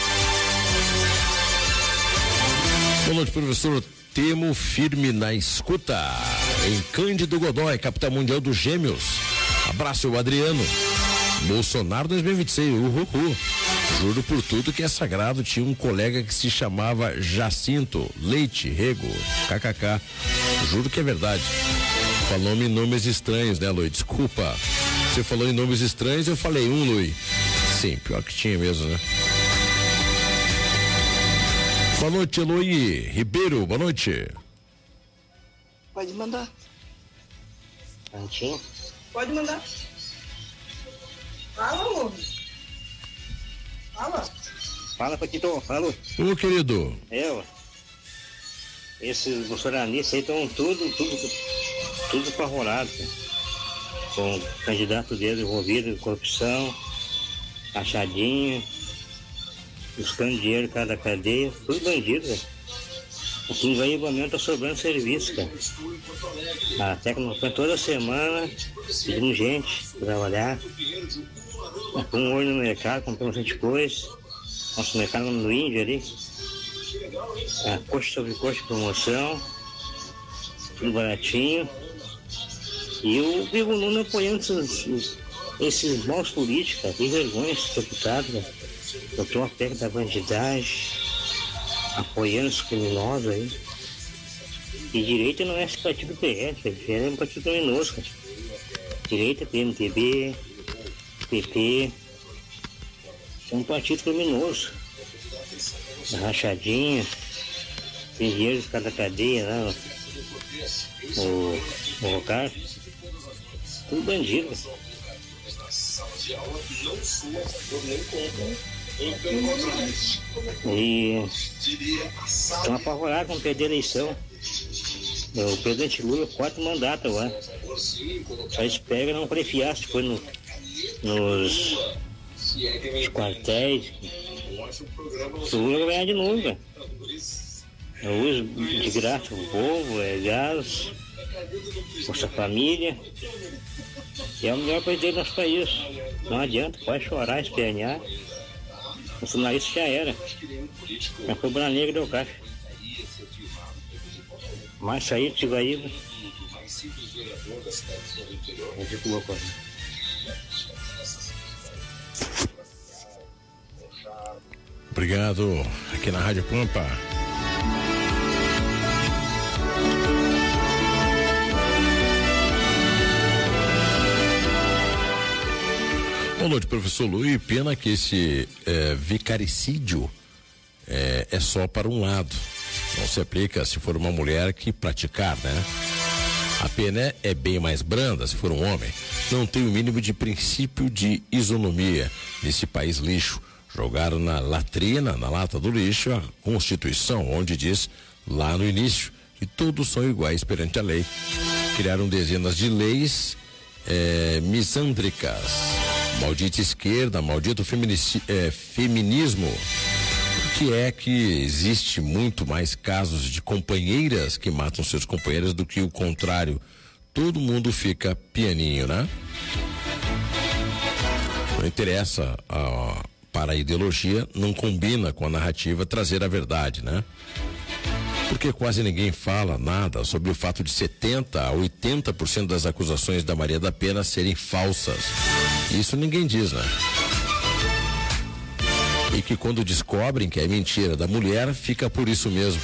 Boa noite, professor. Temo firme na escuta. Em Cândido Godói, capital mundial dos Gêmeos. Abraço, o Adriano. Bolsonaro 2026, uhuhu. Juro por tudo que é sagrado. Tinha um colega que se chamava Jacinto Leite Rego, kkk. Juro que é verdade. Falou em nomes estranhos, né, Lui? Desculpa. Você falou em nomes estranhos, eu falei Lui. Sim, pior que tinha mesmo, né? Boa noite, Eloy Ribeiro, boa noite. Pode mandar. Antinho? Pode mandar. Fala, amor. Fala. Fala, Paquito. Fala. Ô, querido. Esses bolsonaristas aí estão tudo apavorados, né? Com o candidato deles envolvido em corrupção, achadinho, buscando dinheiro em cada cadeia, tudo bandido, velho. Aqui em Guaíba tá sobrando serviço, cara. Até que toda semana pedindo gente pra trabalhar. Com um olho no mercado, comprando bastante coisa. Nosso mercado no Índio ali. Coxa sobre coxa, promoção. Tudo baratinho. E eu vivo no apoiando esses maus políticos, cara. Que vergonha esses deputados, cara. Eu tô a perto da bandidagem, apoiando os criminosos aí. E direita não é esse partido PL, é um partido criminoso, cara. direita, PMDB, PT, são um partido criminoso. Rachadinha, tem dinheiro de cada cadeia lá, o Rocar, tudo bandido. E estão apavorados com perder a eleição. O presidente Lula, 4 mandatos agora. Só espera não prefiar se for nos quartéis. O Lula vai ganhar de novo, velho. Eu uso de graça o povo, gás, Bolsa Família. E é o melhor presidente do nosso país. Não adianta, pode chorar, espernear. O finalista já era. Já foi Bruna Negra deu caixa. Mas sair de Tigaíba. Obrigado. Aqui na Rádio Pampa. Boa noite, professor Luiz. Pena que esse vicaricídio é só para um lado. Não se aplica se for uma mulher que praticar, né? A pena é bem mais branda se for um homem. Não tem o mínimo de princípio de isonomia nesse país lixo. Jogaram na latrina, na lata do lixo, a Constituição, onde diz lá no início que todos são iguais perante a lei. Criaram dezenas de leis misândricas. Maldita esquerda, maldito feminismo. Que é que existe muito mais casos de companheiras que matam seus companheiros do que o contrário. Todo mundo fica pianinho, né? Não interessa para a ideologia, não combina com a narrativa trazer a verdade, né? Porque quase ninguém fala nada sobre o fato de 70% a 80% das acusações da Maria da Penha serem falsas. Isso ninguém diz, né? E que quando descobrem que é mentira da mulher, fica por isso mesmo.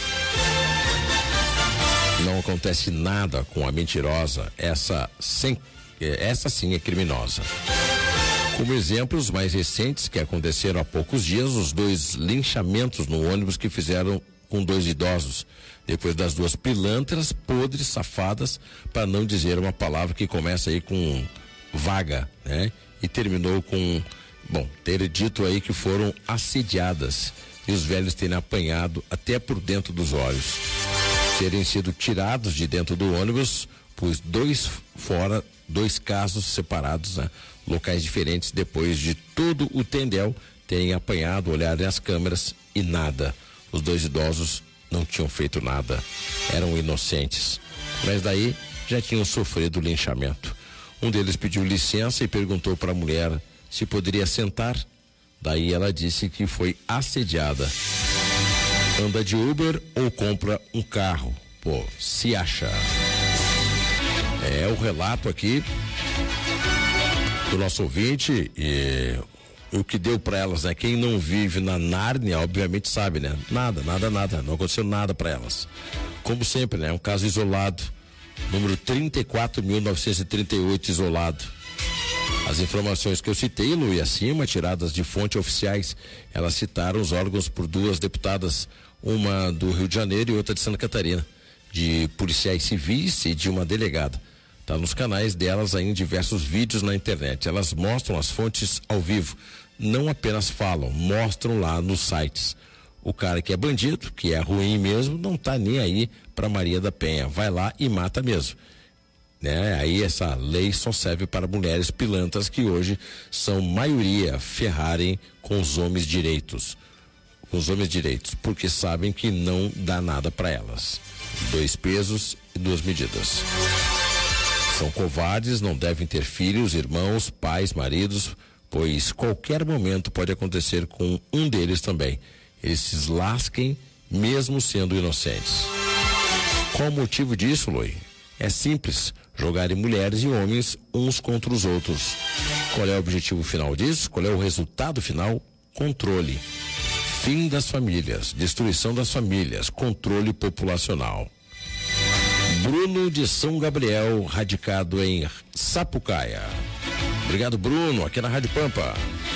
Não acontece nada com a mentirosa, essa sim é criminosa. Como exemplos mais recentes que aconteceram há poucos dias, os 2 linchamentos no ônibus que fizeram com 2 idosos, depois das 2 pilantras, podres, safadas, para não dizer uma palavra que começa aí com vaga, né? E terminou com ter dito aí que foram assediadas e os velhos terem apanhado até por dentro dos olhos. Terem sido tirados de dentro do ônibus, pois 2 casos separados, né? Locais diferentes, depois de todo o tendel, terem apanhado, olharem as câmeras e nada. Os 2 idosos não tinham feito nada, eram inocentes. Mas daí já tinham sofrido linchamento. Um deles pediu licença e perguntou para a mulher se poderia sentar. Daí ela disse que foi assediada. Anda de Uber ou compra um carro? Pô, se acha. É o relato aqui do nosso ouvinte e o que deu para elas, né? Quem não vive na Nárnia, obviamente sabe, né? Nada. Não aconteceu nada para elas. Como sempre, né? Um caso isolado. Número 34.938 isolado. As informações que eu citei, Luiz, acima, tiradas de fontes oficiais, elas citaram os órgãos por 2 deputadas, uma do Rio de Janeiro e outra de Santa Catarina, de policiais civis e de uma delegada. Tá nos canais delas aí em diversos vídeos na internet. Elas mostram as fontes ao vivo, não apenas falam, mostram lá nos sites. O cara que é bandido, que é ruim mesmo, não tá nem aí pra Maria da Penha, vai lá e mata mesmo. Né? Aí essa lei só serve para mulheres pilantras que hoje são maioria ferrarem com os homens direitos. Porque sabem que não dá nada para elas. 2 pesos e 2 medidas. São covardes, não devem ter filhos, irmãos, pais, maridos, pois qualquer momento pode acontecer com um deles também. Eles se lasquem mesmo sendo inocentes. Qual o motivo disso, Loi? É simples, jogarem mulheres e homens uns contra os outros. Qual é o objetivo final disso? Qual é o resultado final? Controle. Fim das famílias, destruição das famílias, controle populacional. Bruno de São Gabriel, radicado em Sapucaia. Obrigado, Bruno, aqui na Rádio Pampa.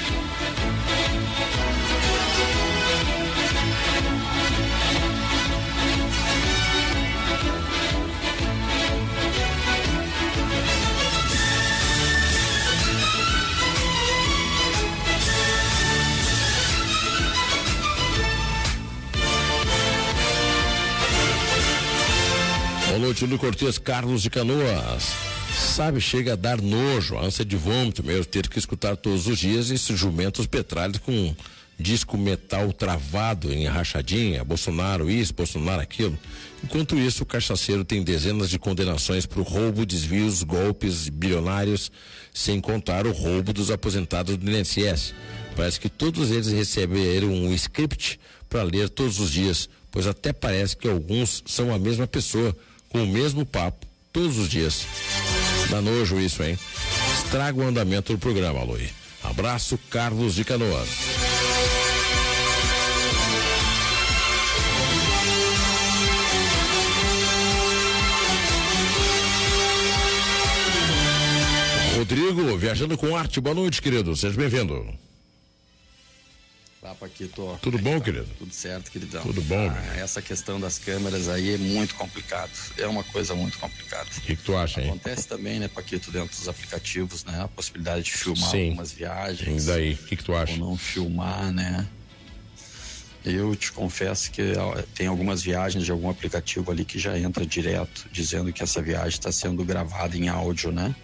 Boa noite, Luiz Cortez, Carlos de Canoas. Sabe, chega a dar nojo, ânsia de vômito mesmo, ter que escutar todos os dias esses jumentos petralhos com disco metal travado em rachadinha, Bolsonaro isso, Bolsonaro aquilo. Enquanto isso, o cachaceiro tem dezenas de condenações por roubo, desvios, golpes bilionários, sem contar o roubo dos aposentados do INSS. Parece que todos eles receberam um script para ler todos os dias, pois até parece que alguns são a mesma pessoa, com o mesmo papo, todos os dias. Dá nojo isso, hein? Estraga o andamento do programa, Luí. Abraço, Carlos de Canoas. Rodrigo, viajando com arte, boa noite, querido, seja bem-vindo. Tá, Paquito. Tudo bom, querido? Tudo certo, queridão. Tudo bom, essa questão das câmeras aí é muito complicado. É uma coisa muito complicada. O que tu acha, hein? Acontece também, né, Paquito, dentro dos aplicativos, né? A possibilidade de filmar algumas viagens. E daí, o que tu acha? Ou não filmar, né? Eu te confesso que tem algumas viagens de algum aplicativo ali que já entra direto, dizendo que essa viagem está sendo gravada em áudio, né?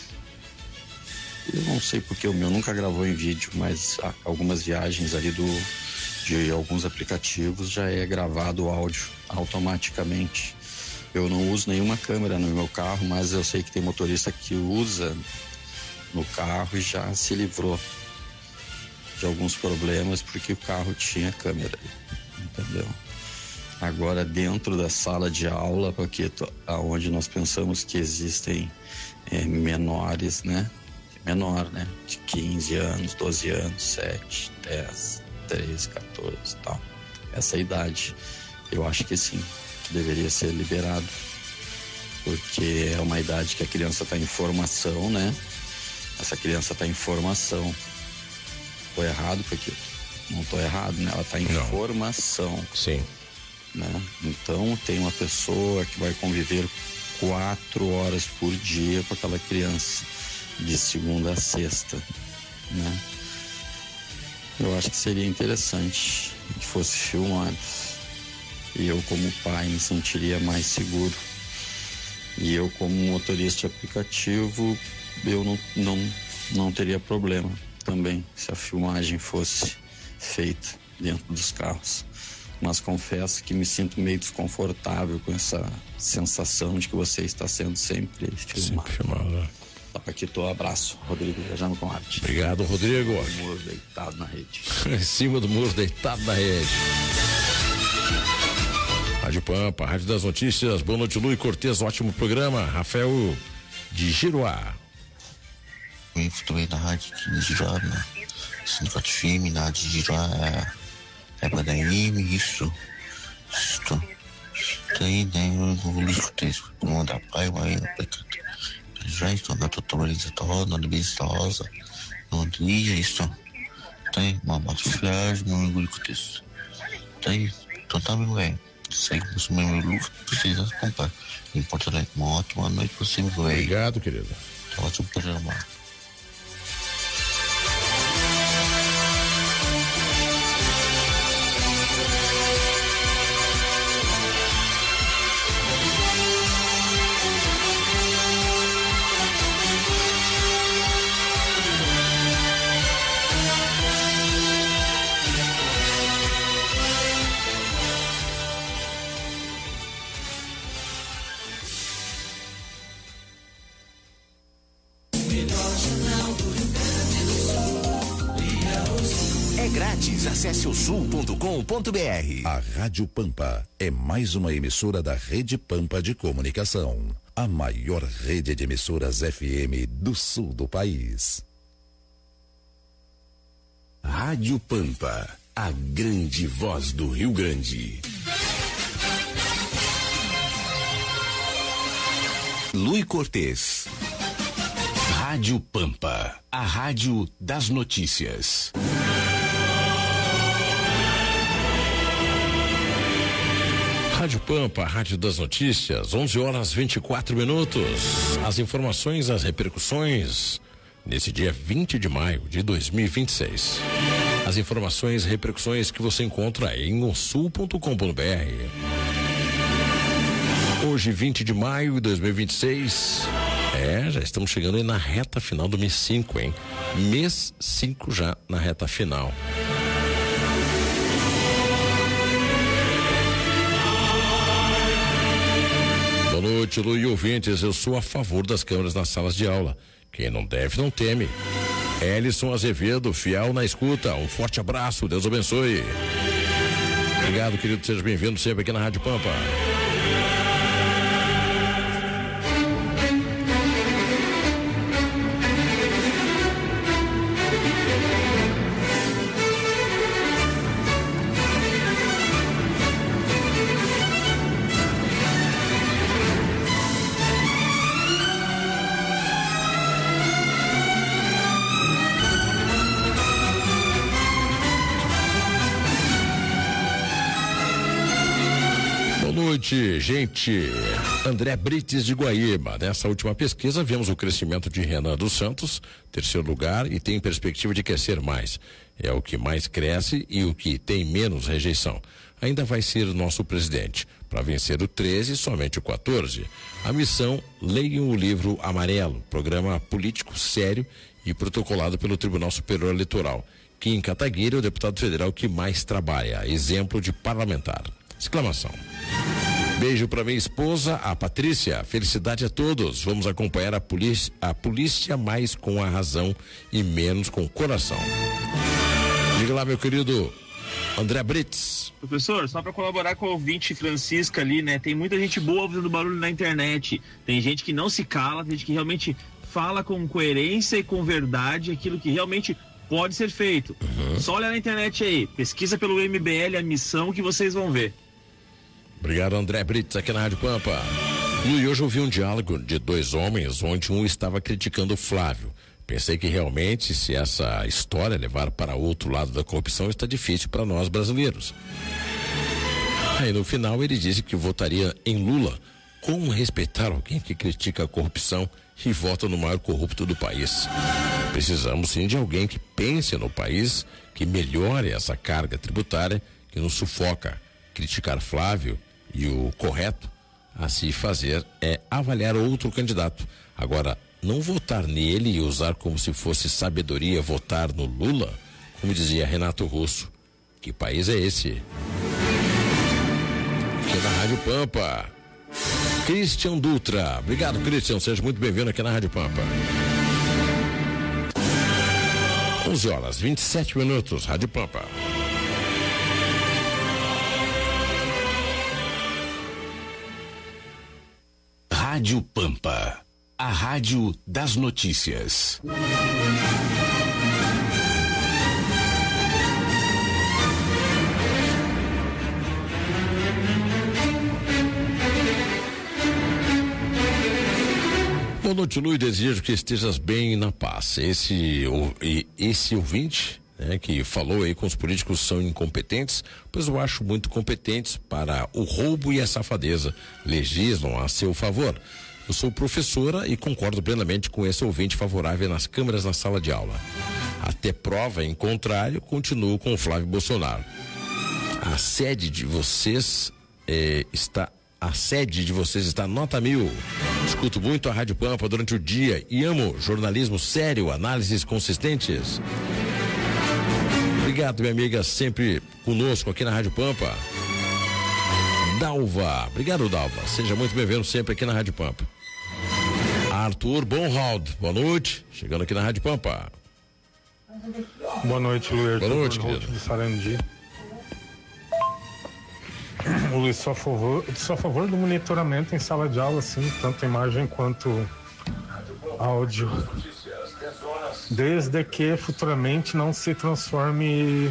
Eu não sei porque o meu nunca gravou em vídeo, mas algumas viagens ali de alguns aplicativos já é gravado o áudio automaticamente. Eu não uso nenhuma câmera no meu carro, mas eu sei que tem motorista que usa no carro e já se livrou de alguns problemas porque o carro tinha câmera, entendeu? Agora, dentro da sala de aula, Paquito, aonde nós pensamos que existem menores, né? Menor, né? De 15 anos, 12 anos, 7, 10, 13, 14 e tal. Essa idade, eu acho que sim, que deveria ser liberado. Porque é uma idade que a criança está em formação, né? Essa criança está em formação. Tô errado, Paquito? Não tô errado, né? Ela está em formação. Sim. Né? Então, tem uma pessoa que vai conviver 4 horas por dia com aquela criança, de segunda a sexta, né? Eu acho que seria interessante que fosse filmado. E eu, como pai, me sentiria mais seguro. E eu, como motorista de aplicativo, eu não teria problema também se a filmagem fosse feita dentro dos carros. Mas confesso que me sinto meio desconfortável com essa sensação de que você está sendo sempre filmado. Sempre filmado. Paquito, abraço. Rodrigo, viajando com arte. Obrigado, Rodrigo. O muro deitado na rede. Em cima do muro deitado na rede. Rádio Pampa, Rádio das Notícias. Boa noite, Luiz Cortez, ótimo programa. Rafael de Giroá. Eu estou na rádio de Giroá, né? Sindicato firme, na rádio de Giroá é Badaime, isso. Daí, o Luiz Cortez, como da pai, mas já estou na totalização, na liberação rosa, no dia, isso. Tem uma masfilhagem, no orgulho com isso. Tem, então tá bem, velho. Sei que você meu luto, precisa comprar. Importante, uma ótima noite pra você, velho. Obrigado, querido. Tá ótimo programa. Acesse o sul.com.br. A Rádio Pampa é mais uma emissora da Rede Pampa de Comunicação, a maior rede de emissoras FM do sul do país. Rádio Pampa, a grande voz do Rio Grande. Lui Cortez. Rádio Pampa, a rádio das notícias. Rádio Pampa, a rádio das notícias, 11h24. As informações, as repercussões nesse dia 20 de maio de 2026. As informações e repercussões que você encontra em osul.com.br. Hoje, 20 de maio de 2026. Já estamos chegando aí na reta final do mês 5, hein? Mês 5 já na reta final. Boa noite, Lu e ouvintes. Eu sou a favor das câmeras nas salas de aula. Quem não deve, não teme. Elison Azevedo, fiel na escuta. Um forte abraço, Deus abençoe. Obrigado, querido. Seja bem-vindo sempre aqui na Rádio Pampa. Boa noite, gente. André Brites de Guaíba. Nessa última pesquisa, vemos o crescimento de Renan dos Santos, terceiro lugar, e tem perspectiva de crescer mais. É o que mais cresce e o que tem menos rejeição. Ainda vai ser nosso presidente. Para vencer o 13, somente o 14. A missão: leiam o livro Amarelo, programa político sério e protocolado pelo Tribunal Superior Eleitoral. Kim Kataguiri é o deputado federal que mais trabalha. Exemplo de parlamentar. Exclamação. Beijo para minha esposa, a Patrícia. Felicidade a todos. Vamos acompanhar a polícia mais com a razão e menos com o coração. Diga lá, meu querido André Brits. Professor, só para colaborar com o ouvinte Francisca ali, né? Tem muita gente boa fazendo barulho na internet. Tem gente que não se cala, tem gente que realmente fala com coerência e com verdade aquilo que realmente pode ser feito. Só olha na internet aí, pesquisa pelo MBL a missão que vocês vão ver. Obrigado, André Brits, aqui na Rádio Pampa. E hoje eu vi um diálogo de dois homens, onde um estava criticando o Flávio. Pensei que realmente, se essa história levar para outro lado da corrupção, está difícil para nós brasileiros. Aí no final ele disse que votaria em Lula. Como respeitar alguém que critica a corrupção e vota no maior corrupto do país? Precisamos sim de alguém que pense no país, que melhore essa carga tributária que nos sufoca. Criticar Flávio e o correto a se fazer é avaliar outro candidato. Agora, não votar nele e usar como se fosse sabedoria votar no Lula, como dizia Renato Russo. Que país é esse? Aqui na Rádio Pampa, Christian Dutra. Obrigado, Christian. Seja muito bem-vindo aqui na Rádio Pampa. 11h27, Rádio Pampa. Rádio Pampa, a rádio das notícias. Boa noite, Lu, e desejo que estejas bem na paz. Esse ouvinte, né, que falou aí com os políticos são incompetentes, pois eu acho muito competentes para o roubo e a safadeza. Legislam a seu favor. Eu sou professora e concordo plenamente com esse ouvinte favorável nas câmeras na sala de aula. Até prova em contrário, continuo com o Flávio Bolsonaro. A sede de vocês está nota 1000. Escuto muito a Rádio Pampa durante o dia e amo jornalismo sério, análises consistentes. Obrigado, minha amiga, sempre conosco aqui na Rádio Pampa. Dalva, obrigado, Dalva. Seja muito bem-vindo sempre aqui na Rádio Pampa. Arthur Bonhald, boa noite. Chegando aqui na Rádio Pampa. Boa noite, Luiz. Boa noite, querido. Luiz, sou a favor do monitoramento em sala de aula, sim, tanto imagem quanto áudio. Desde que futuramente não se transforme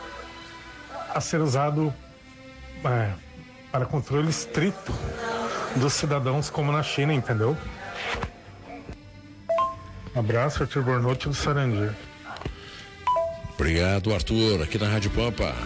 a ser usado para controle estrito dos cidadãos como na China, entendeu? Abraço, Arthur Bornotti do Sarandi. Obrigado, Arthur, aqui na Rádio Pampa.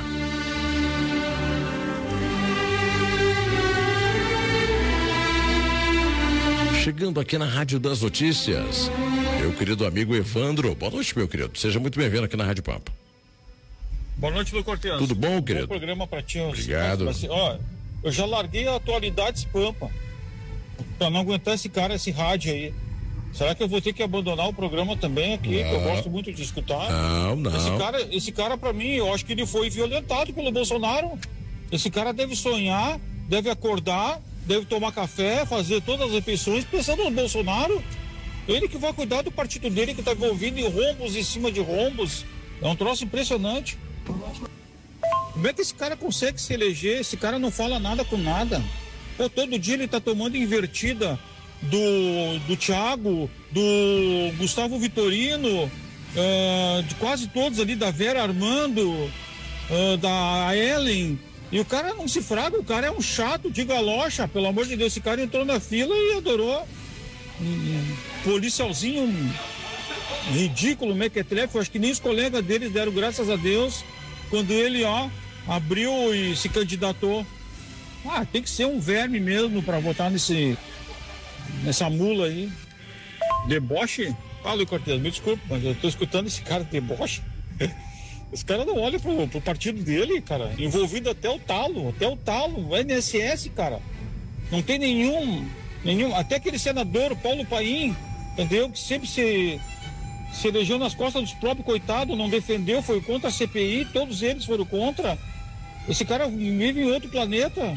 Chegando aqui na Rádio das Notícias, meu querido amigo Evandro. Boa noite, meu querido. Seja muito bem-vindo aqui na Rádio Pampa. Boa noite, meu Cortez. Tudo bom, querido? Bom programa pra ti. Obrigado. Ó, eu já larguei a Atualidades Pampa pra não aguentar esse rádio aí. Será que eu vou ter que abandonar o programa também aqui? Que eu gosto muito de escutar. Não. Esse cara pra mim, eu acho que ele foi violentado pelo Bolsonaro. Esse cara deve sonhar, deve acordar, deve tomar café, fazer todas as refeições pensando no Bolsonaro. Ele que vai cuidar do partido dele, que tá envolvido em rombos em cima de rombos. É um troço impressionante. Como é que esse cara consegue se eleger? Esse cara não fala nada com nada. Pô, todo dia ele tá tomando invertida do Thiago, do Gustavo Vitorino, de quase todos ali, da Vera Armando, da Ellen. E o cara não se fraga, o cara é um chato de galocha, pelo amor de Deus. Esse cara entrou na fila e adorou. Policialzinho ridículo, mequetrefe. Eu acho que nem os colegas deles deram graças a Deus quando ele, abriu e se candidatou. Tem que ser um verme mesmo pra votar nessa mula aí. Deboche? Luiz Cortez, me desculpa, mas eu tô escutando esse cara de deboche. Esse cara não olha pro partido dele, cara. Envolvido até o talo, o INSS, cara. Não tem nenhum, até aquele senador, Paulo Paim, entendeu? Que sempre se elegeu nas costas dos próprios coitados, não defendeu, foi contra a CPI, todos eles foram contra. Esse cara vive em outro planeta.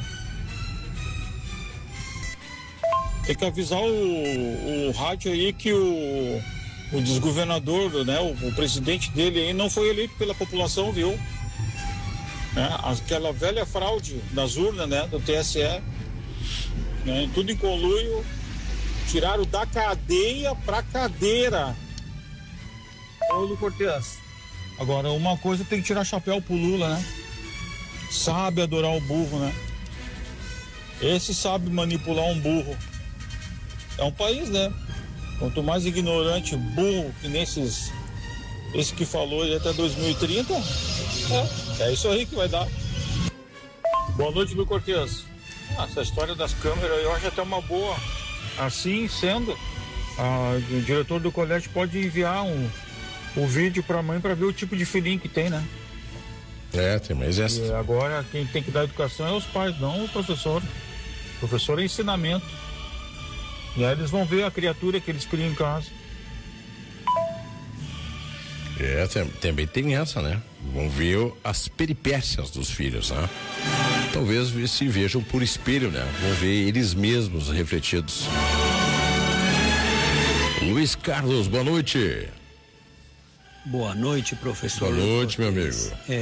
Tem que avisar o rádio aí que o desgovernador, né, o presidente dele aí não foi eleito pela população, viu? Aquela velha fraude das urnas, né, do TSE, né, tudo em conluio, tiraram da cadeia pra cadeira. Ô, Cortez, agora uma coisa tem que tirar chapéu pro Lula, né? Sabe adorar o burro, né? Esse sabe manipular um burro. É um país, né? Quanto mais ignorante, burro, que nesses. Esse que falou aí até 2030, é isso aí que vai dar. Boa noite, meu Cortez. Essa história das câmeras eu acho até uma boa. Assim sendo, o diretor do colégio pode enviar o vídeo pra mãe pra ver o tipo de filhinho que tem, né? Tem mais essa. E agora quem tem que dar educação é os pais, não o professor. O professor é ensinamento. E aí eles vão ver a criatura que eles criam em casa. Também tem essa, né? Vão ver as peripécias dos filhos, né? Talvez se vejam por espelho, né? Vão ver eles mesmos refletidos. Luiz Carlos, boa noite. Boa noite, professor. Boa noite, meu amigo.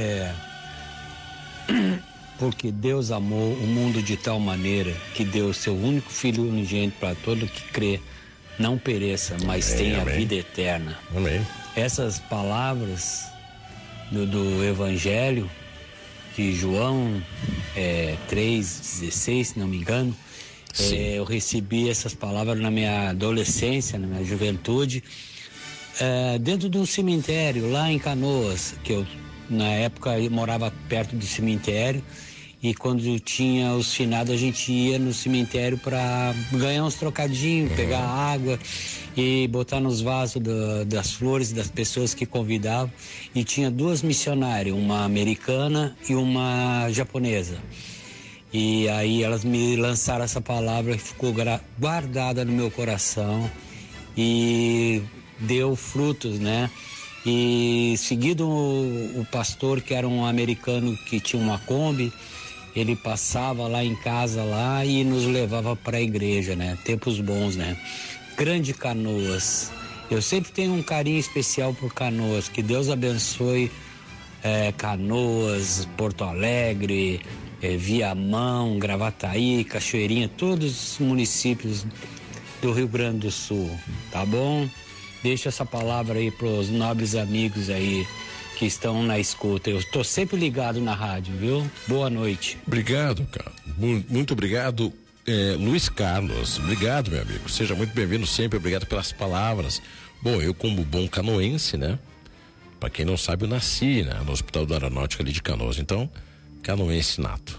Porque Deus amou o mundo de tal maneira que deu o seu único filho unigênito para todo que crê, não pereça, mas tenha a vida eterna. Amém. Essas palavras do Evangelho de João 3,16, se não me engano, eu recebi essas palavras na minha adolescência, na minha juventude, dentro de um cemitério lá em Canoas, que eu na época eu morava perto do cemitério, e quando tinha os finados a gente ia no cemitério para ganhar uns trocadinhos, pegar água e botar nos vasos das flores das pessoas que convidavam. E tinha duas missionárias, uma americana e uma japonesa. E aí elas me lançaram essa palavra que ficou guardada no meu coração e deu frutos, né? E seguido o pastor, que era um americano que tinha uma Kombi, ele passava lá em casa lá e nos levava para a igreja, né? Tempos bons, né? Grande Canoas. Eu sempre tenho um carinho especial por Canoas. Que Deus abençoe Canoas, Porto Alegre, Viamão, Gravataí, Cachoeirinha, todos os municípios do Rio Grande do Sul, tá bom? Deixa essa palavra aí pros nobres amigos aí que estão na escuta. Eu estou sempre ligado na rádio, viu? Boa noite. Obrigado, cara. Muito obrigado. Luiz Carlos, obrigado, meu amigo. Seja muito bem-vindo sempre, obrigado pelas palavras. Bom, eu como bom canoense, né? Pra quem não sabe, eu nasci, né, no Hospital da Aeronáutica ali de Canoas, então, canoense nato.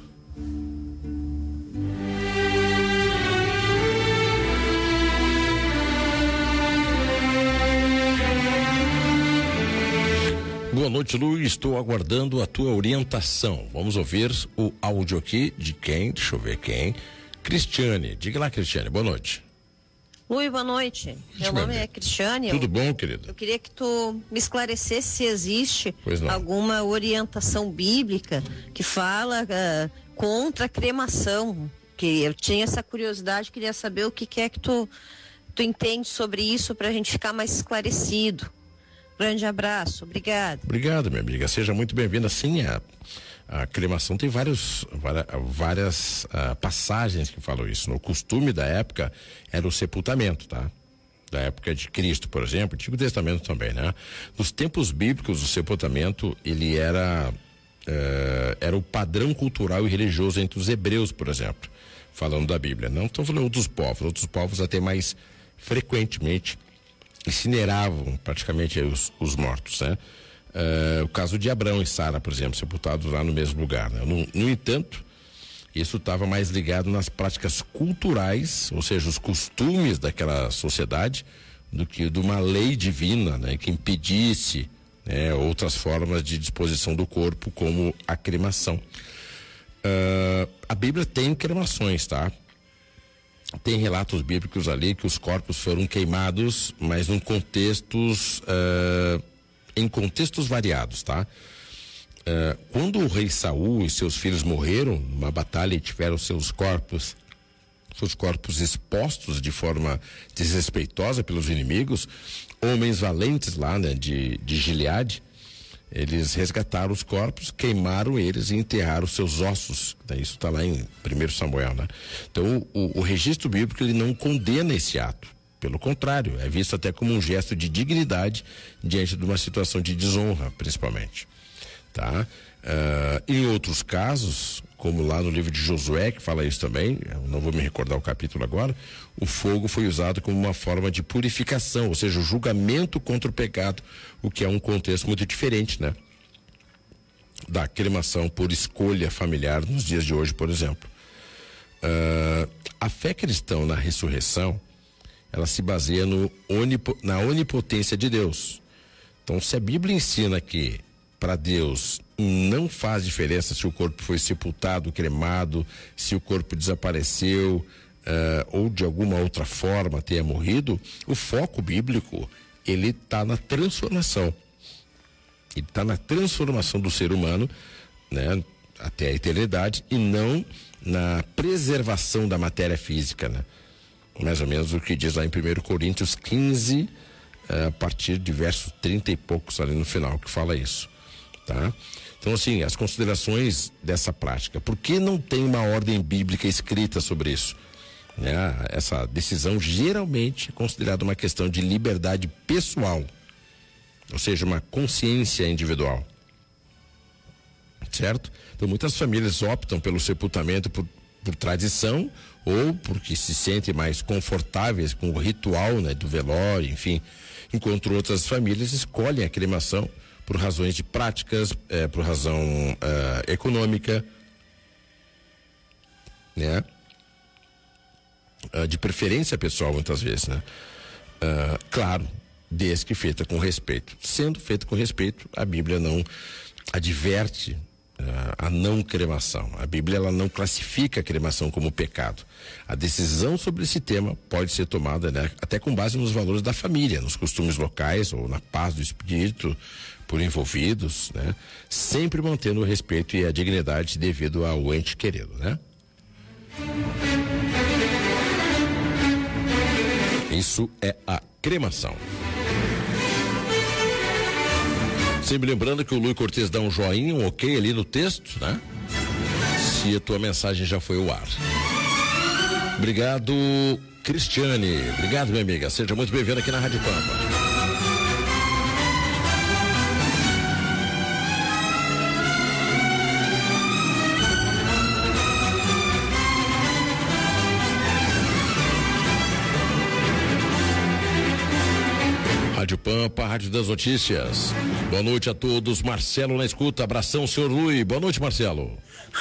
Boa noite, Luiz. Estou aguardando a tua orientação. Vamos ouvir o áudio aqui de quem? Deixa eu ver quem. Cristiane. Diga lá, Cristiane. Boa noite. Oi, boa noite. Meu nome é Cristiane. Tudo bom, querido? Eu queria que tu me esclarecesse se existe alguma orientação bíblica que fala contra a cremação. Que eu tinha essa curiosidade, queria saber o que é que tu entende sobre isso para a gente ficar mais esclarecido. Grande abraço, obrigado. Obrigado, minha amiga. Seja muito bem-vinda. Sim, a cremação tem várias passagens que falam isso. O costume da época era o sepultamento, tá? Da época de Cristo, por exemplo, Antigo Testamento também, né? Nos tempos bíblicos, o sepultamento, ele era o padrão cultural e religioso entre os hebreus, por exemplo, falando da Bíblia. Não estou falando outros povos até mais frequentemente incineravam praticamente os mortos, né? O caso de Abraão e Sara, por exemplo, sepultados lá no mesmo lugar, né? No entanto, isso estava mais ligado nas práticas culturais, ou seja, os costumes daquela sociedade, do que de uma lei divina, né? Que impedisse, né, outras formas de disposição do corpo, como a cremação. A Bíblia tem cremações, tá? Tem relatos bíblicos ali que os corpos foram queimados, mas em contextos variados, tá? Quando o rei Saul e seus filhos morreram numa batalha e tiveram seus corpos expostos de forma desrespeitosa pelos inimigos, homens valentes lá, né, de Gileade, eles resgataram os corpos, queimaram eles e enterraram seus ossos. Isso está lá em 1 Samuel, né? Então, o registro bíblico, ele não condena esse ato. Pelo contrário, é visto até como um gesto de dignidade diante de uma situação de desonra, principalmente. Tá? Em outros casos, como lá no livro de Josué, que fala isso também, eu não vou me recordar o capítulo agora, o fogo foi usado como uma forma de purificação, ou seja, o julgamento contra o pecado, o que é um contexto muito diferente, né? Da cremação por escolha familiar nos dias de hoje, por exemplo. A fé cristã na ressurreição, ela se baseia na onipotência de Deus. Então, se a Bíblia ensina que para Deus não faz diferença se o corpo foi sepultado, cremado, se o corpo desapareceu, ou de alguma outra forma tenha morrido, o foco bíblico, ele está na transformação. Ele está na transformação do ser humano, né, até a eternidade, e não na preservação da matéria física, né? Mais ou menos o que diz lá em 1 Coríntios 15, a partir de versos 30 e poucos ali no final, que fala isso, tá? Então, assim, as considerações dessa prática. Por que não tem uma ordem bíblica escrita sobre isso? Né? Essa decisão geralmente é considerada uma questão de liberdade pessoal, ou seja, uma consciência individual, certo? Então, muitas famílias optam pelo sepultamento por tradição ou porque se sentem mais confortáveis com o ritual, né, do velório, enfim, enquanto outras famílias escolhem a cremação por razões de práticas, por razão econômica, né? De preferência pessoal, muitas vezes, né? Claro, desde que feita com respeito. Sendo feita com respeito, a Bíblia não adverte a não cremação. A Bíblia, ela não classifica a cremação como pecado. A decisão sobre esse tema pode ser tomada, né, até com base nos valores da família, nos costumes locais ou na paz do espírito por envolvidos, né? Sempre mantendo o respeito e a dignidade devido ao ente querido, né? Isso é a cremação. Sempre lembrando que o Luiz Cortez dá um joinha, um ok ali no texto, né? Se a tua mensagem já foi ao ar. Obrigado, Cristiane. Obrigado, minha amiga. Seja muito bem-vinda aqui na Rádio Pampa. Rádio Pampa, Rádio das Notícias. Boa noite a todos. Marcelo na escuta. Abração, senhor Lui. Boa noite, Marcelo.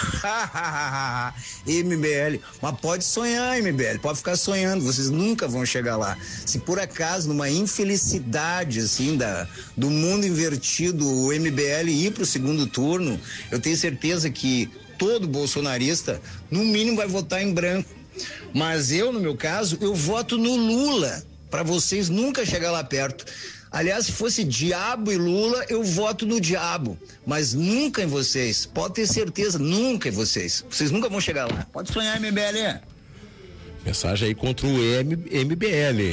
MBL, mas pode sonhar, MBL, pode ficar sonhando, vocês nunca vão chegar lá. Se por acaso, numa infelicidade assim do mundo invertido, o MBL ir pro segundo turno, eu tenho certeza que todo bolsonarista, no mínimo, vai votar em branco. Mas eu, no meu caso, eu voto no Lula, para vocês nunca chegar lá perto. Aliás, se fosse Diabo e Lula, eu voto no Diabo, mas nunca em vocês. Pode ter certeza, nunca em vocês. Vocês nunca vão chegar lá. Pode sonhar, MBL. Mensagem aí contra o MBL.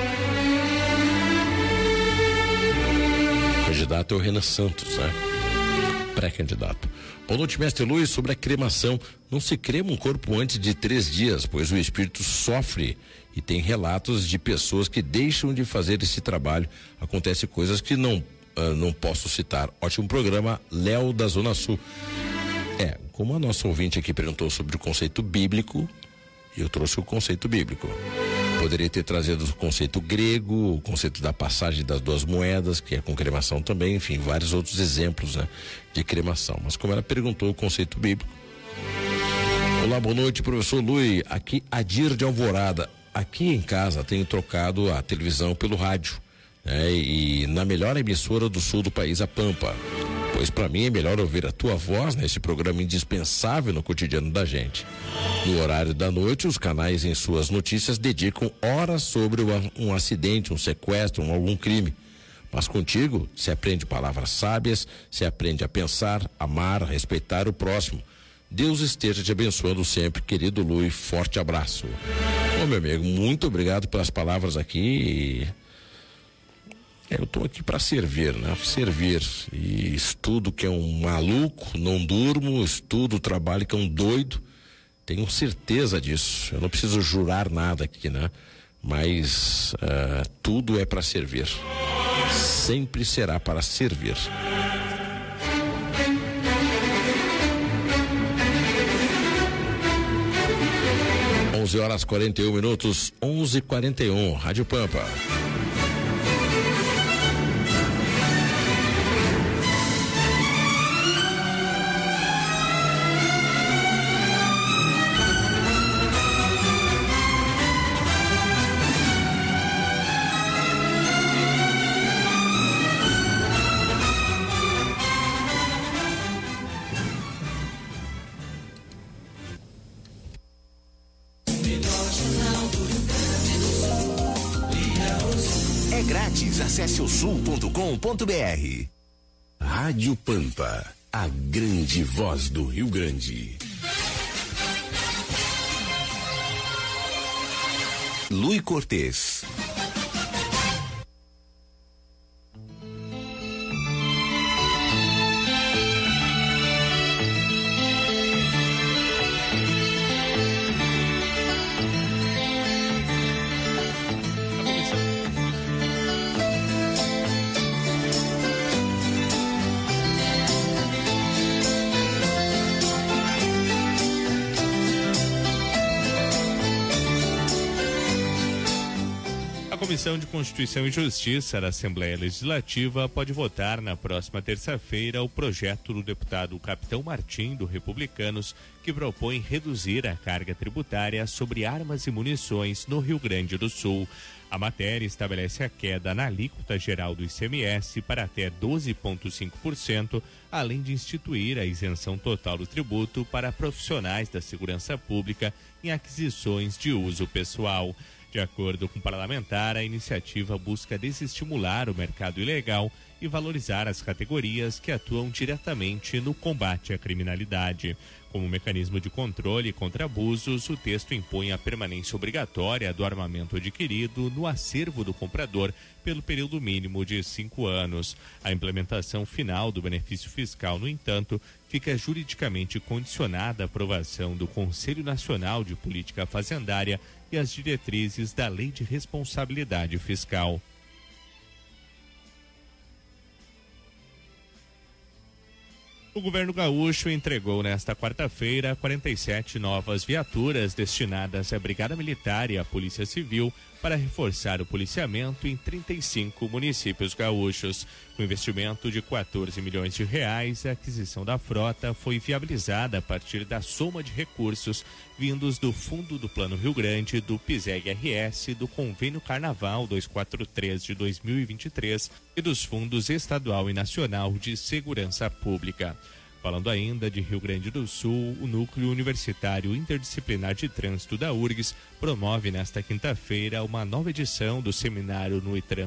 O candidato é o Renan Santos, né? Pré-candidato. Boa noite, mestre Luiz. Sobre a cremação, não se crema um corpo antes de 3 dias, pois o espírito sofre. E tem relatos de pessoas que deixam de fazer esse trabalho. Acontece coisas que não posso citar. Ótimo programa, Léo da Zona Sul. Como a nossa ouvinte aqui perguntou sobre o conceito bíblico, eu trouxe o conceito bíblico. Poderia ter trazido o conceito grego, o conceito da passagem das 2 moedas, que é com cremação também, enfim, vários outros exemplos, né, de cremação. Mas como ela perguntou o conceito bíblico. Olá, boa noite, professor Lui. Aqui, Adir de Alvorada. Aqui em casa tenho trocado a televisão pelo rádio, né? E na melhor emissora do sul do país, a Pampa. Pois para mim é melhor ouvir a tua voz nesse programa indispensável no cotidiano da gente. No horário da noite, os canais em suas notícias dedicam horas sobre um acidente, um sequestro, algum crime. Mas contigo se aprende palavras sábias, se aprende a pensar, amar, respeitar o próximo. Deus esteja te abençoando sempre, querido Lui. Forte abraço. Ô, meu amigo, muito obrigado pelas palavras aqui. Eu tô aqui para servir, né? Servir. E estudo que é um maluco, não durmo, estudo, trabalho que é um doido. Tenho certeza disso. Eu não preciso jurar nada aqui, né? Mas tudo é para servir. Sempre será para servir. 11h41, 11h41, Rádio Pampa. Acesse o sul.com.br. Rádio Pampa, a grande voz do Rio Grande. Lui Cortez. A Comissão de Constituição e Justiça da Assembleia Legislativa pode votar na próxima terça-feira o projeto do deputado Capitão Martim, do Republicanos, que propõe reduzir a carga tributária sobre armas e munições no Rio Grande do Sul. A matéria estabelece a queda na alíquota geral do ICMS para até 12,5%, além de instituir a isenção total do tributo para profissionais da segurança pública em aquisições de uso pessoal. De acordo com o parlamentar, a iniciativa busca desestimular o mercado ilegal e valorizar as categorias que atuam diretamente no combate à criminalidade. Como mecanismo de controle contra abusos, o texto impõe a permanência obrigatória do armamento adquirido no acervo do comprador pelo período mínimo de 5 anos. A implementação final do benefício fiscal, no entanto, fica juridicamente condicionada à aprovação do Conselho Nacional de Política Fazendária e às diretrizes da Lei de Responsabilidade Fiscal. O governo gaúcho entregou nesta quarta-feira 47 novas viaturas destinadas à Brigada Militar e à Polícia Civil para reforçar o policiamento em 35 municípios gaúchos. Com investimento de 14 milhões de reais, a aquisição da frota foi viabilizada a partir da soma de recursos vindos do Fundo do Plano Rio Grande, do PISEG-RS, do Convênio Carnaval 243 de 2023 e dos Fundos Estadual e Nacional de Segurança Pública. Falando ainda de Rio Grande do Sul, o Núcleo Universitário Interdisciplinar de Trânsito da URGS promove nesta quinta-feira uma nova edição do seminário no ITRAM